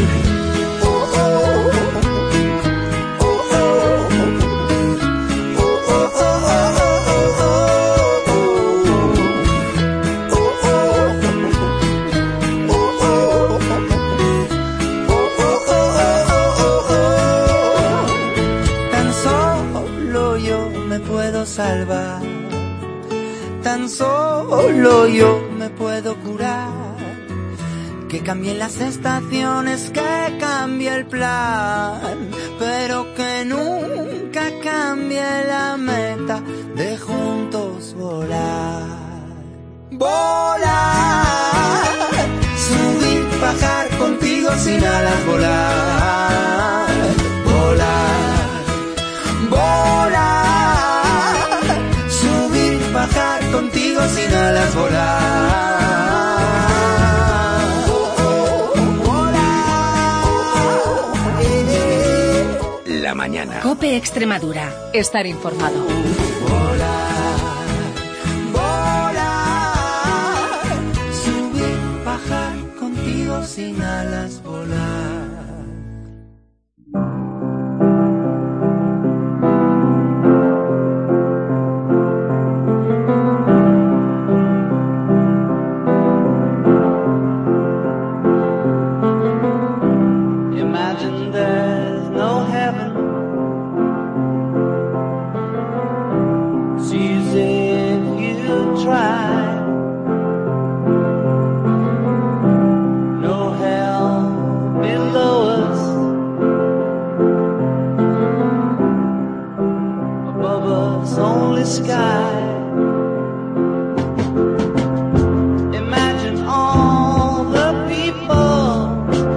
Salvar, tan solo yo me puedo curar, que cambien las estaciones, que cambie el plan, pero que nunca cambie la meta de juntos volar. Volar, subir, bajar contigo sin alas, volar, volar, volar. Bajar contigo sin alas, volar. La mañana. Cope COPE Extremadura. Estar informado. Volar, volar, subir, bajar, contigo sin alas volar. Imagine there's no heaven. See as if you try. No hell below us. Above us only sky. Imagine all the people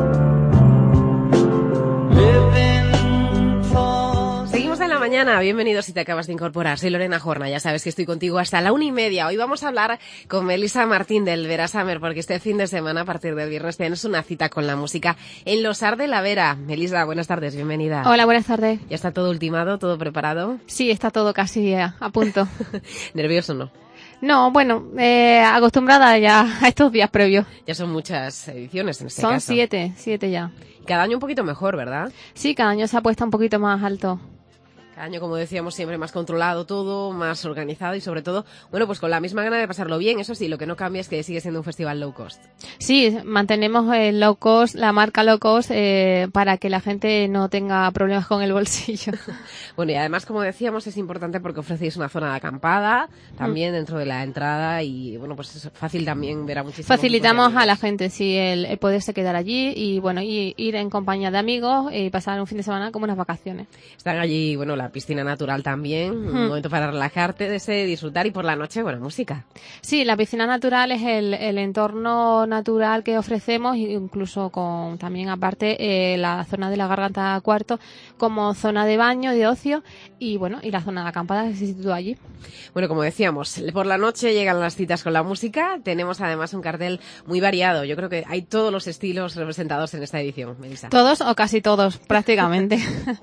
living for. Seguimos en la mañana, bienvenidos si te acabas de incorporar. Soy Lorena Jorna, ya sabes que estoy contigo hasta la una y media. Hoy vamos a hablar con Melissa Martín del Vera Summer, porque este fin de semana, a partir del viernes, tienes una cita con la música en Losar de la Vera. Melissa, buenas tardes, bienvenida. Hola, buenas tardes. ¿Ya está todo ultimado, todo preparado? Sí, está todo casi a, a punto. ¿Nervioso o no? No, bueno, eh, acostumbrada ya a estos días previos. Ya son muchas ediciones en este Son caso. siete, siete ya. Cada año un poquito mejor, ¿verdad? Sí, cada año se apuesta un poquito más alto. Cada año, como decíamos, siempre más controlado todo, más organizado y sobre todo, bueno, pues con la misma gana de pasarlo bien. Eso sí, lo que no cambia es que sigue siendo un festival low cost. Sí, mantenemos el low cost, la marca low cost, eh, para que la gente no tenga problemas con el bolsillo. Bueno, y además, como decíamos, es importante porque ofrecéis una zona de acampada también mm. dentro de la entrada y, bueno, pues es fácil también ver a muchísimos. Facilitamos a la gente, sí, el, el poderse quedar allí y, bueno, y ir en compañía de amigos y pasar un fin de semana como unas vacaciones. Están allí, bueno, la piscina natural también, un Hmm. momento para relajarte, de ese, disfrutar y por la noche, bueno, música. Sí, la piscina natural es el, el entorno natural que ofrecemos, incluso con también aparte eh, la zona de la Garganta Cuarto como zona de baño, de ocio y bueno, y la zona de acampada que se sitúa allí. Bueno, como decíamos, por la noche llegan las citas con la música, tenemos además un cartel muy variado, yo creo que hay todos los estilos representados en esta edición, Melissa. Todos o casi todos, prácticamente.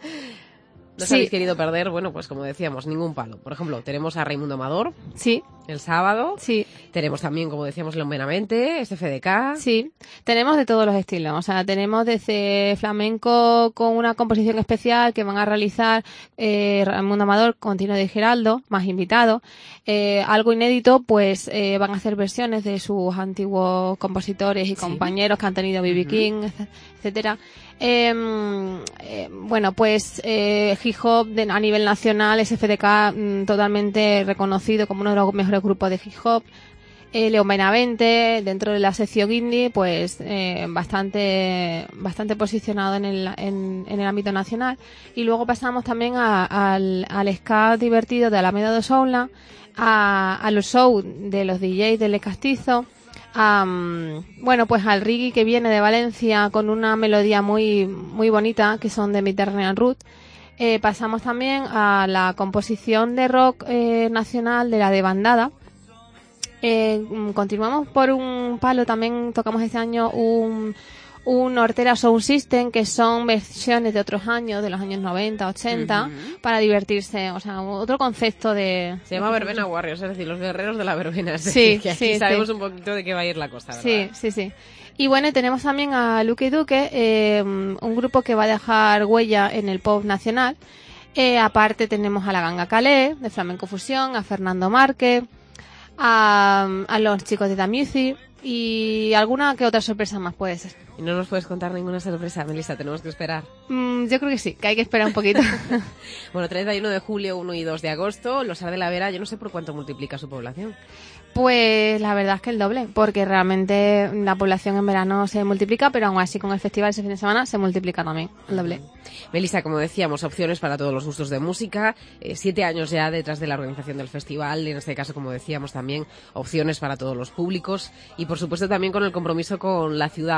No Sí. habéis querido perder, bueno, pues como decíamos, ningún palo. Por ejemplo, tenemos a Raimundo Amador. Sí. El sábado. Sí. Tenemos también, como decíamos, León Benavente, S F D K. Sí. Tenemos de todos los estilos. O sea, tenemos desde flamenco con una composición especial que van a realizar eh, Raimundo Amador con Tino de Giraldo, más invitados. Eh, algo inédito, pues eh, van a hacer versiones de sus antiguos compositores y Sí. compañeros compañeros que han tenido B B Ujú. King, etcétera. Eh, eh, bueno, pues eh, hip hop de, a nivel nacional, S F D K mm, totalmente reconocido como uno de los mejores grupos de hip hop. Eh, León Benavente, dentro de la sección indie, pues eh, bastante bastante posicionado en el, en, en el ámbito nacional. Y luego pasamos también a, al, al ska divertido de Alameda de Soula, a, a los shows de los D Js del Castizo, a, bueno, pues al reggae que viene de Valencia con una melodía muy muy bonita, que son de Mediterranean Root. Eh, pasamos también a la composición de rock eh, nacional de la de Bandada. Eh, continuamos por un palo, también tocamos este año un, un Hortera Sound System, que son versiones de otros años, de los años noventa, ochenta, Ujú. para divertirse, o sea, otro concepto de... Se llama Verbena Warriors, es decir, los guerreros de la verbena. Es Sí, decir, que aquí sí, sabemos sí. un poquito de qué va a ir la cosa, ¿verdad? Sí, sí, sí. Y bueno, tenemos también a Luque Duque, eh, un grupo que va a dejar huella en el pop nacional. Eh, aparte tenemos a la Ganga Calais, de Flamenco Fusión, a Fernando Márquez, a, a los chicos de The Music y alguna que otra sorpresa más puede ser. Y no nos puedes contar ninguna sorpresa, Melissa, tenemos que esperar. Mm, yo creo que sí, que hay que esperar un poquito. Bueno, treinta y uno de julio, uno y dos de agosto, Losar de la Vera, yo no sé por cuánto multiplica su población. Pues la verdad es que el doble, porque realmente la población en verano se multiplica, pero aún así con el festival ese fin de semana se multiplica también, el doble. Melissa, como decíamos, opciones para todos los gustos de música, eh, siete años ya detrás de la organización del festival, en este caso, como decíamos, también opciones para todos los públicos y, por supuesto, también con el compromiso con la ciudad, ¿no? También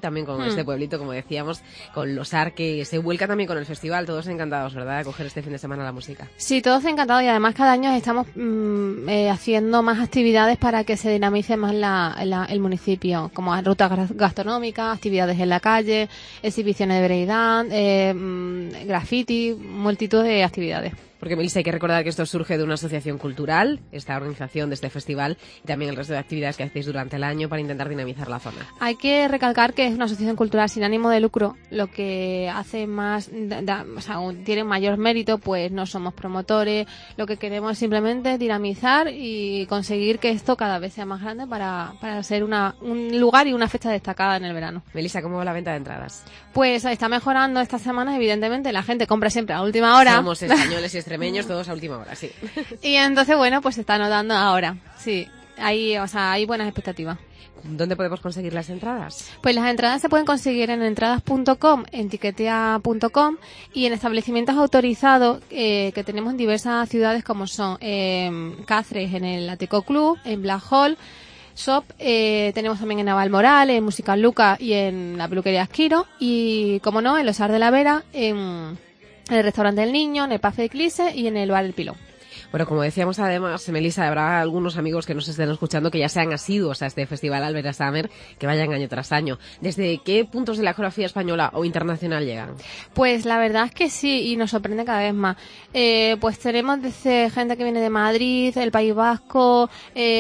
también con Hmm. este pueblito, como decíamos, con los A R, que se vuelca también con el festival. Todos encantados, ¿verdad?, de coger este fin de semana la música. Sí, todos encantados, y además cada año estamos mm, eh, haciendo más actividades para que se dinamice más la, la- el municipio, como rutas gra- gastronómicas, actividades en la calle, exhibiciones de breakdance, eh, mm, graffiti, multitud de actividades. Porque, Melissa, hay que recordar que esto surge de una asociación cultural, esta organización de este festival, y también el resto de actividades que hacéis durante el año para intentar dinamizar la zona. Hay que recalcar que es una asociación cultural sin ánimo de lucro, lo que hace más, da- da- o sea, un- tiene mayor mérito, pues no somos promotores, lo que queremos es simplemente dinamizar y conseguir que esto cada vez sea más grande para, para ser una, un lugar y una fecha destacada en el verano. Melissa, ¿cómo va la venta de entradas? Pues está mejorando estas semanas, evidentemente, la gente compra siempre a última hora. Somos españoles y extremeños, todos a última hora, sí. Y entonces, bueno, pues se está notando ahora, sí. Hay, o sea, hay buenas expectativas. ¿Dónde podemos conseguir las entradas? Pues las entradas se pueden conseguir en entradas punto com, en tiquetea punto com y en establecimientos autorizados eh, que tenemos en diversas ciudades como son eh, Cáceres en el Ateco Club, en Black Hall, Shop, eh, tenemos también en Navalmoral, en Musical Luca y en la peluquería Esquiro y, como no, en los Ar de la Vera, en, en el Restaurante del Niño, en el Pafe de Eclipse y en el Bar El Pilón. Bueno, como decíamos además, Melissa, habrá algunos amigos que nos estén escuchando que ya sean asiduos a este festival Albera Summer, que vayan año tras año. ¿Desde qué puntos de la geografía española o internacional llegan? Pues la verdad es que sí, y nos sorprende cada vez más. Eh, pues tenemos desde gente que viene de Madrid, el País Vasco,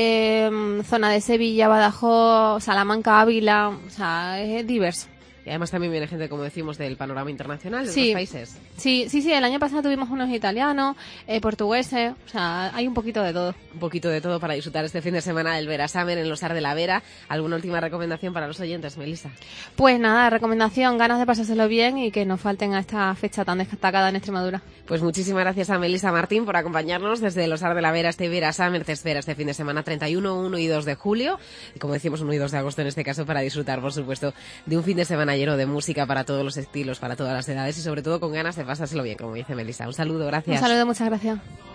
eh, zona de Sevilla, Badajoz, Salamanca, Ávila, o sea, es diverso. Y además también viene gente, como decimos, del panorama internacional, de Sí. otros países. Sí, sí, sí, el año pasado tuvimos unos italianos, eh, portugueses, o sea, hay un poquito de todo. Un poquito de todo para disfrutar este fin de semana del Vera Summer en los Ar de la Vera. ¿Alguna última recomendación para los oyentes, Melissa? Pues nada, recomendación, ganas de pasárselo bien y que no falten a esta fecha tan destacada en Extremadura. Pues muchísimas gracias a Melissa Martín por acompañarnos desde los Ar de la Vera. Este Vera Summer te espera este fin de semana treinta y uno, uno y dos de julio. Y como decimos, uno y dos de agosto en este caso, para disfrutar, por supuesto, de un fin de semana lleno de música para todos los estilos, para todas las edades y sobre todo con ganas de pasárselo bien, como dice Melissa. Un saludo, gracias. Un saludo, muchas gracias.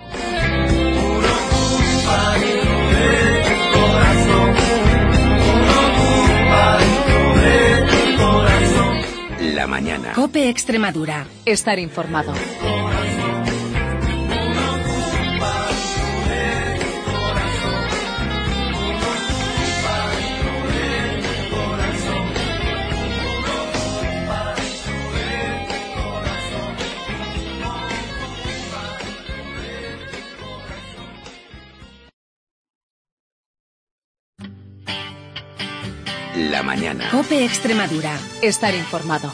La mañana. COPE Extremadura. Estar informado. La mañana. COPE Extremadura. Estar informado.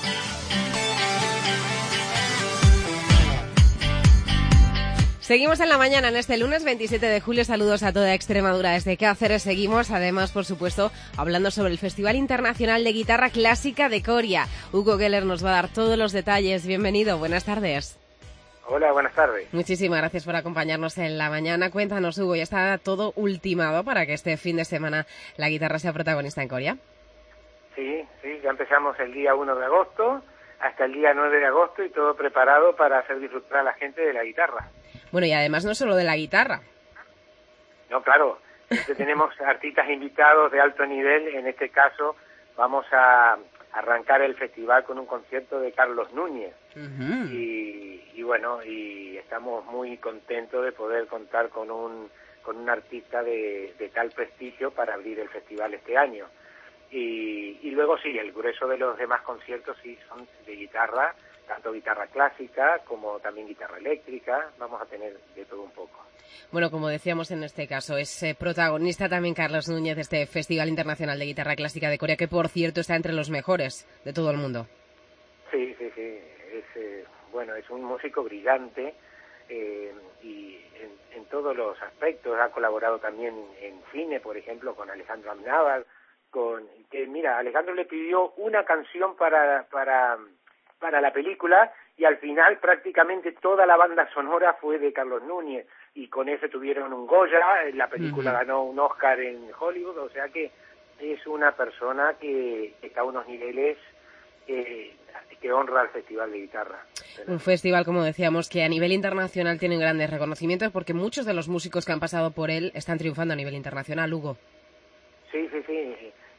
Seguimos en la mañana en este lunes veintisiete de julio. Saludos a toda Extremadura desde Cáceres. Seguimos, además, por supuesto, hablando sobre el Festival Internacional de Guitarra Clásica de Coria. Hugo Geller nos va a dar todos los detalles. Bienvenido, buenas tardes. Hola, buenas tardes. Muchísimas gracias por acompañarnos en la mañana. Cuéntanos, Hugo, ¿ya está todo ultimado para que este fin de semana la guitarra sea protagonista en Coria? Sí, sí, ya empezamos el día uno de agosto hasta el día nueve de agosto y todo preparado para hacer disfrutar a la gente de la guitarra. Bueno, y además no solo de la guitarra. No, claro, este, tenemos artistas invitados de alto nivel. En este caso vamos a arrancar el festival con un concierto de Carlos Núñez. Uh-huh. y, y bueno, y estamos muy contentos de poder contar con un con un artista de, de tal prestigio para abrir el festival este año. Y, y luego sí, el grueso de los demás conciertos sí son de guitarra, tanto guitarra clásica como también guitarra eléctrica. Vamos a tener de todo un poco. Bueno, como decíamos en este caso, es eh, protagonista también Carlos Núñez de este Festival Internacional de Guitarra Clásica de Coria, que por cierto está entre los mejores de todo el mundo. Sí, sí, sí. Es, eh, bueno, es un músico brillante eh, y en, en todos los aspectos. Ha colaborado también en cine, por ejemplo, con Alejandro Amenábar. Con, que mira, Alejandro le pidió una canción para, para, para la película y al final prácticamente toda la banda sonora fue de Carlos Núñez y con eso tuvieron un Goya, la película uh-huh. ganó un Oscar en Hollywood, o sea que es una persona que está a unos niveles eh, que honra al Festival de Guitarra. Un festival, como decíamos, que a nivel internacional tiene grandes reconocimientos porque muchos de los músicos que han pasado por él están triunfando a nivel internacional, Hugo. Sí, sí, sí.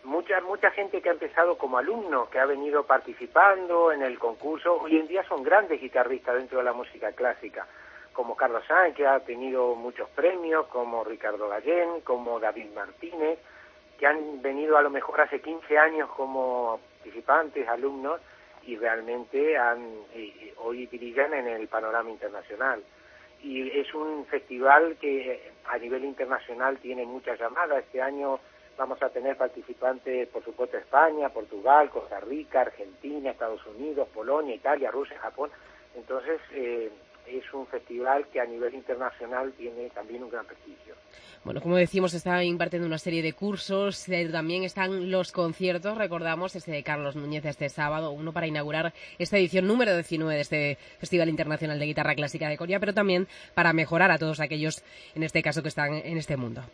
mucha mucha gente que ha empezado como alumno, que ha venido participando en el concurso, hoy en día son grandes guitarristas dentro de la música clásica, como Carlos Sainz, que ha tenido muchos premios, como Ricardo Gallén, como David Martínez, que han venido a lo mejor hace quince años como participantes, alumnos, y realmente han eh, hoy brillan en el panorama internacional. Y es un festival que a nivel internacional tiene muchas llamadas. Este año vamos a tener participantes, por supuesto, España, Portugal, Costa Rica, Argentina, Estados Unidos, Polonia, Italia, Rusia, Japón. Entonces, eh, es un festival que a nivel internacional tiene también un gran prestigio. Bueno, como decimos, está impartiendo una serie de cursos, eh, también están los conciertos, recordamos, este de Carlos Núñez este sábado, uno para inaugurar esta edición número diecinueve de este Festival Internacional de Guitarra Clásica de Coria, pero también para mejorar a todos aquellos, en este caso, que están en este mundo.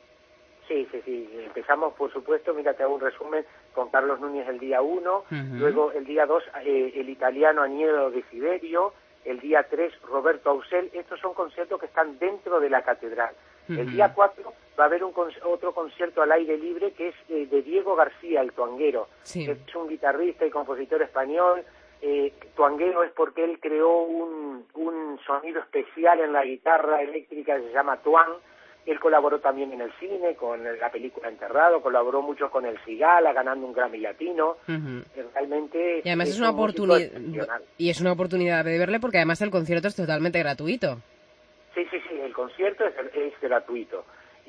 Sí, sí, sí. Empezamos, por supuesto, mira, te hago un resumen, con Carlos Núñez el día uno, uh-huh. Luego el día dos, eh, el italiano Agnello Desiderio, el día tres, Roberto Ausel. Estos son conciertos que están dentro de la catedral. Uh-huh. El día cuatro va a haber un con- otro concierto al aire libre que es eh, de Diego García, el tuanguero. Sí. Es un guitarrista y compositor español. Eh, tuanguero es porque él creó un, un sonido especial en la guitarra eléctrica que se llama tuan. Él colaboró también en el cine, con la película Enterrado, colaboró mucho con el Cigala, ganando un Grammy Latino. Uh-huh. Realmente y además es, es una oportunidad y es una oportunidad de verle porque además el concierto es totalmente gratuito. Sí, sí, sí, el concierto es, es gratuito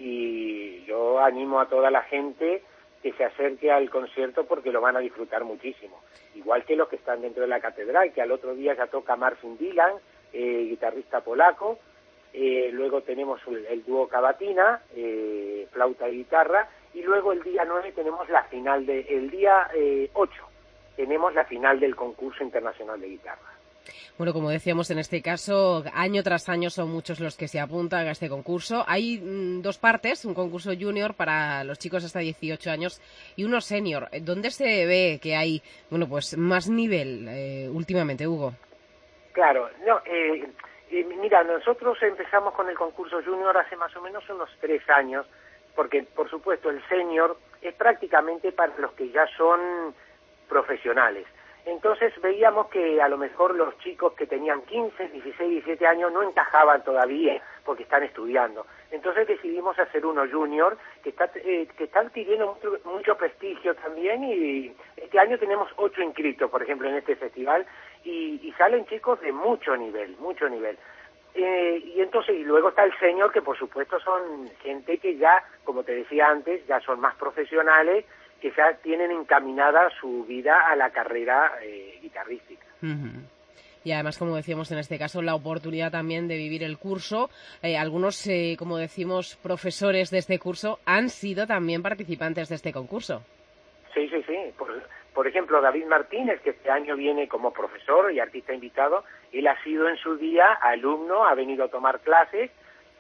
y yo animo a toda la gente que se acerque al concierto porque lo van a disfrutar muchísimo. Igual que los que están dentro de la catedral, que al otro día ya toca Marcin Dylan, eh, guitarrista polaco. Eh, luego tenemos el, el dúo Cavatina, eh, flauta y guitarra, y luego el día nueve tenemos la final, de, el día eh, ocho tenemos la final del concurso internacional de guitarra. Bueno, como decíamos, en este caso, año tras año son muchos los que se apuntan a este concurso. Hay mm, dos partes, un concurso junior para los chicos hasta dieciocho años y uno senior. ¿Dónde se ve que hay, bueno, pues más nivel eh, últimamente, Hugo? Claro, no, eh... Eh, mira, nosotros empezamos con el concurso junior hace más o menos unos tres años, porque, por supuesto, el senior es prácticamente para los que ya son profesionales. Entonces veíamos que a lo mejor los chicos que tenían quince, dieciséis, diecisiete años no encajaban todavía porque están estudiando. Entonces decidimos hacer uno junior que está eh, que está adquiriendo mucho, mucho prestigio también, y este año tenemos ocho inscritos, por ejemplo, en este festival, y, y salen chicos de mucho nivel, mucho nivel. Eh, y entonces, y luego está el senior, que por supuesto son gente que ya, como te decía antes, ya son más profesionales, que ya tienen encaminada su vida a la carrera eh, guitarrística. Uh-huh. Y además, como decíamos en este caso, la oportunidad también de vivir el curso. Eh, algunos, eh, como decimos, profesores de este curso han sido también participantes de este concurso. Sí, sí, sí. Por, por ejemplo, David Martínez, que este año viene como profesor y artista invitado, él ha sido en su día alumno, ha venido a tomar clases,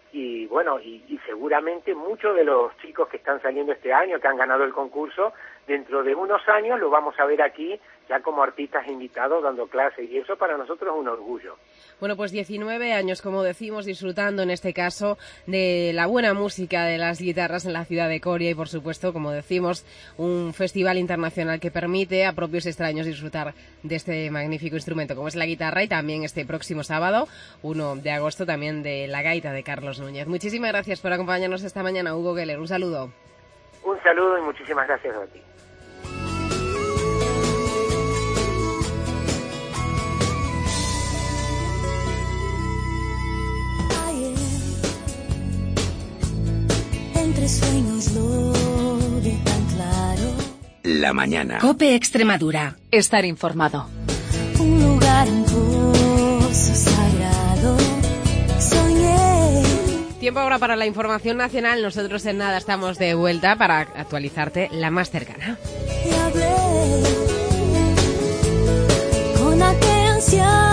y bueno, y, y seguramente muchos de los chicos que están saliendo este año, que han ganado el concurso, dentro de unos años lo vamos a ver aquí ya como artistas invitados dando clases, y eso para nosotros es un orgullo. Bueno, pues diecinueve años, como decimos, disfrutando en este caso de la buena música de las guitarras en la ciudad de Coria y, por supuesto, como decimos, un festival internacional que permite a propios extraños disfrutar de este magnífico instrumento como es la guitarra, y también este próximo sábado, uno de agosto, también de la gaita de Carlos Núñez. Muchísimas gracias por acompañarnos esta mañana, Hugo Geller. Un saludo. Un saludo y muchísimas gracias a ti. Entre sueños lo vi tan claro. La mañana. COPE Extremadura. Estar informado. Un lugar, un pozo sagrado. Soñé. Tiempo ahora para la información nacional. Nosotros en nada estamos de vuelta para actualizarte la más cercana. Y hablé con aquella anciana.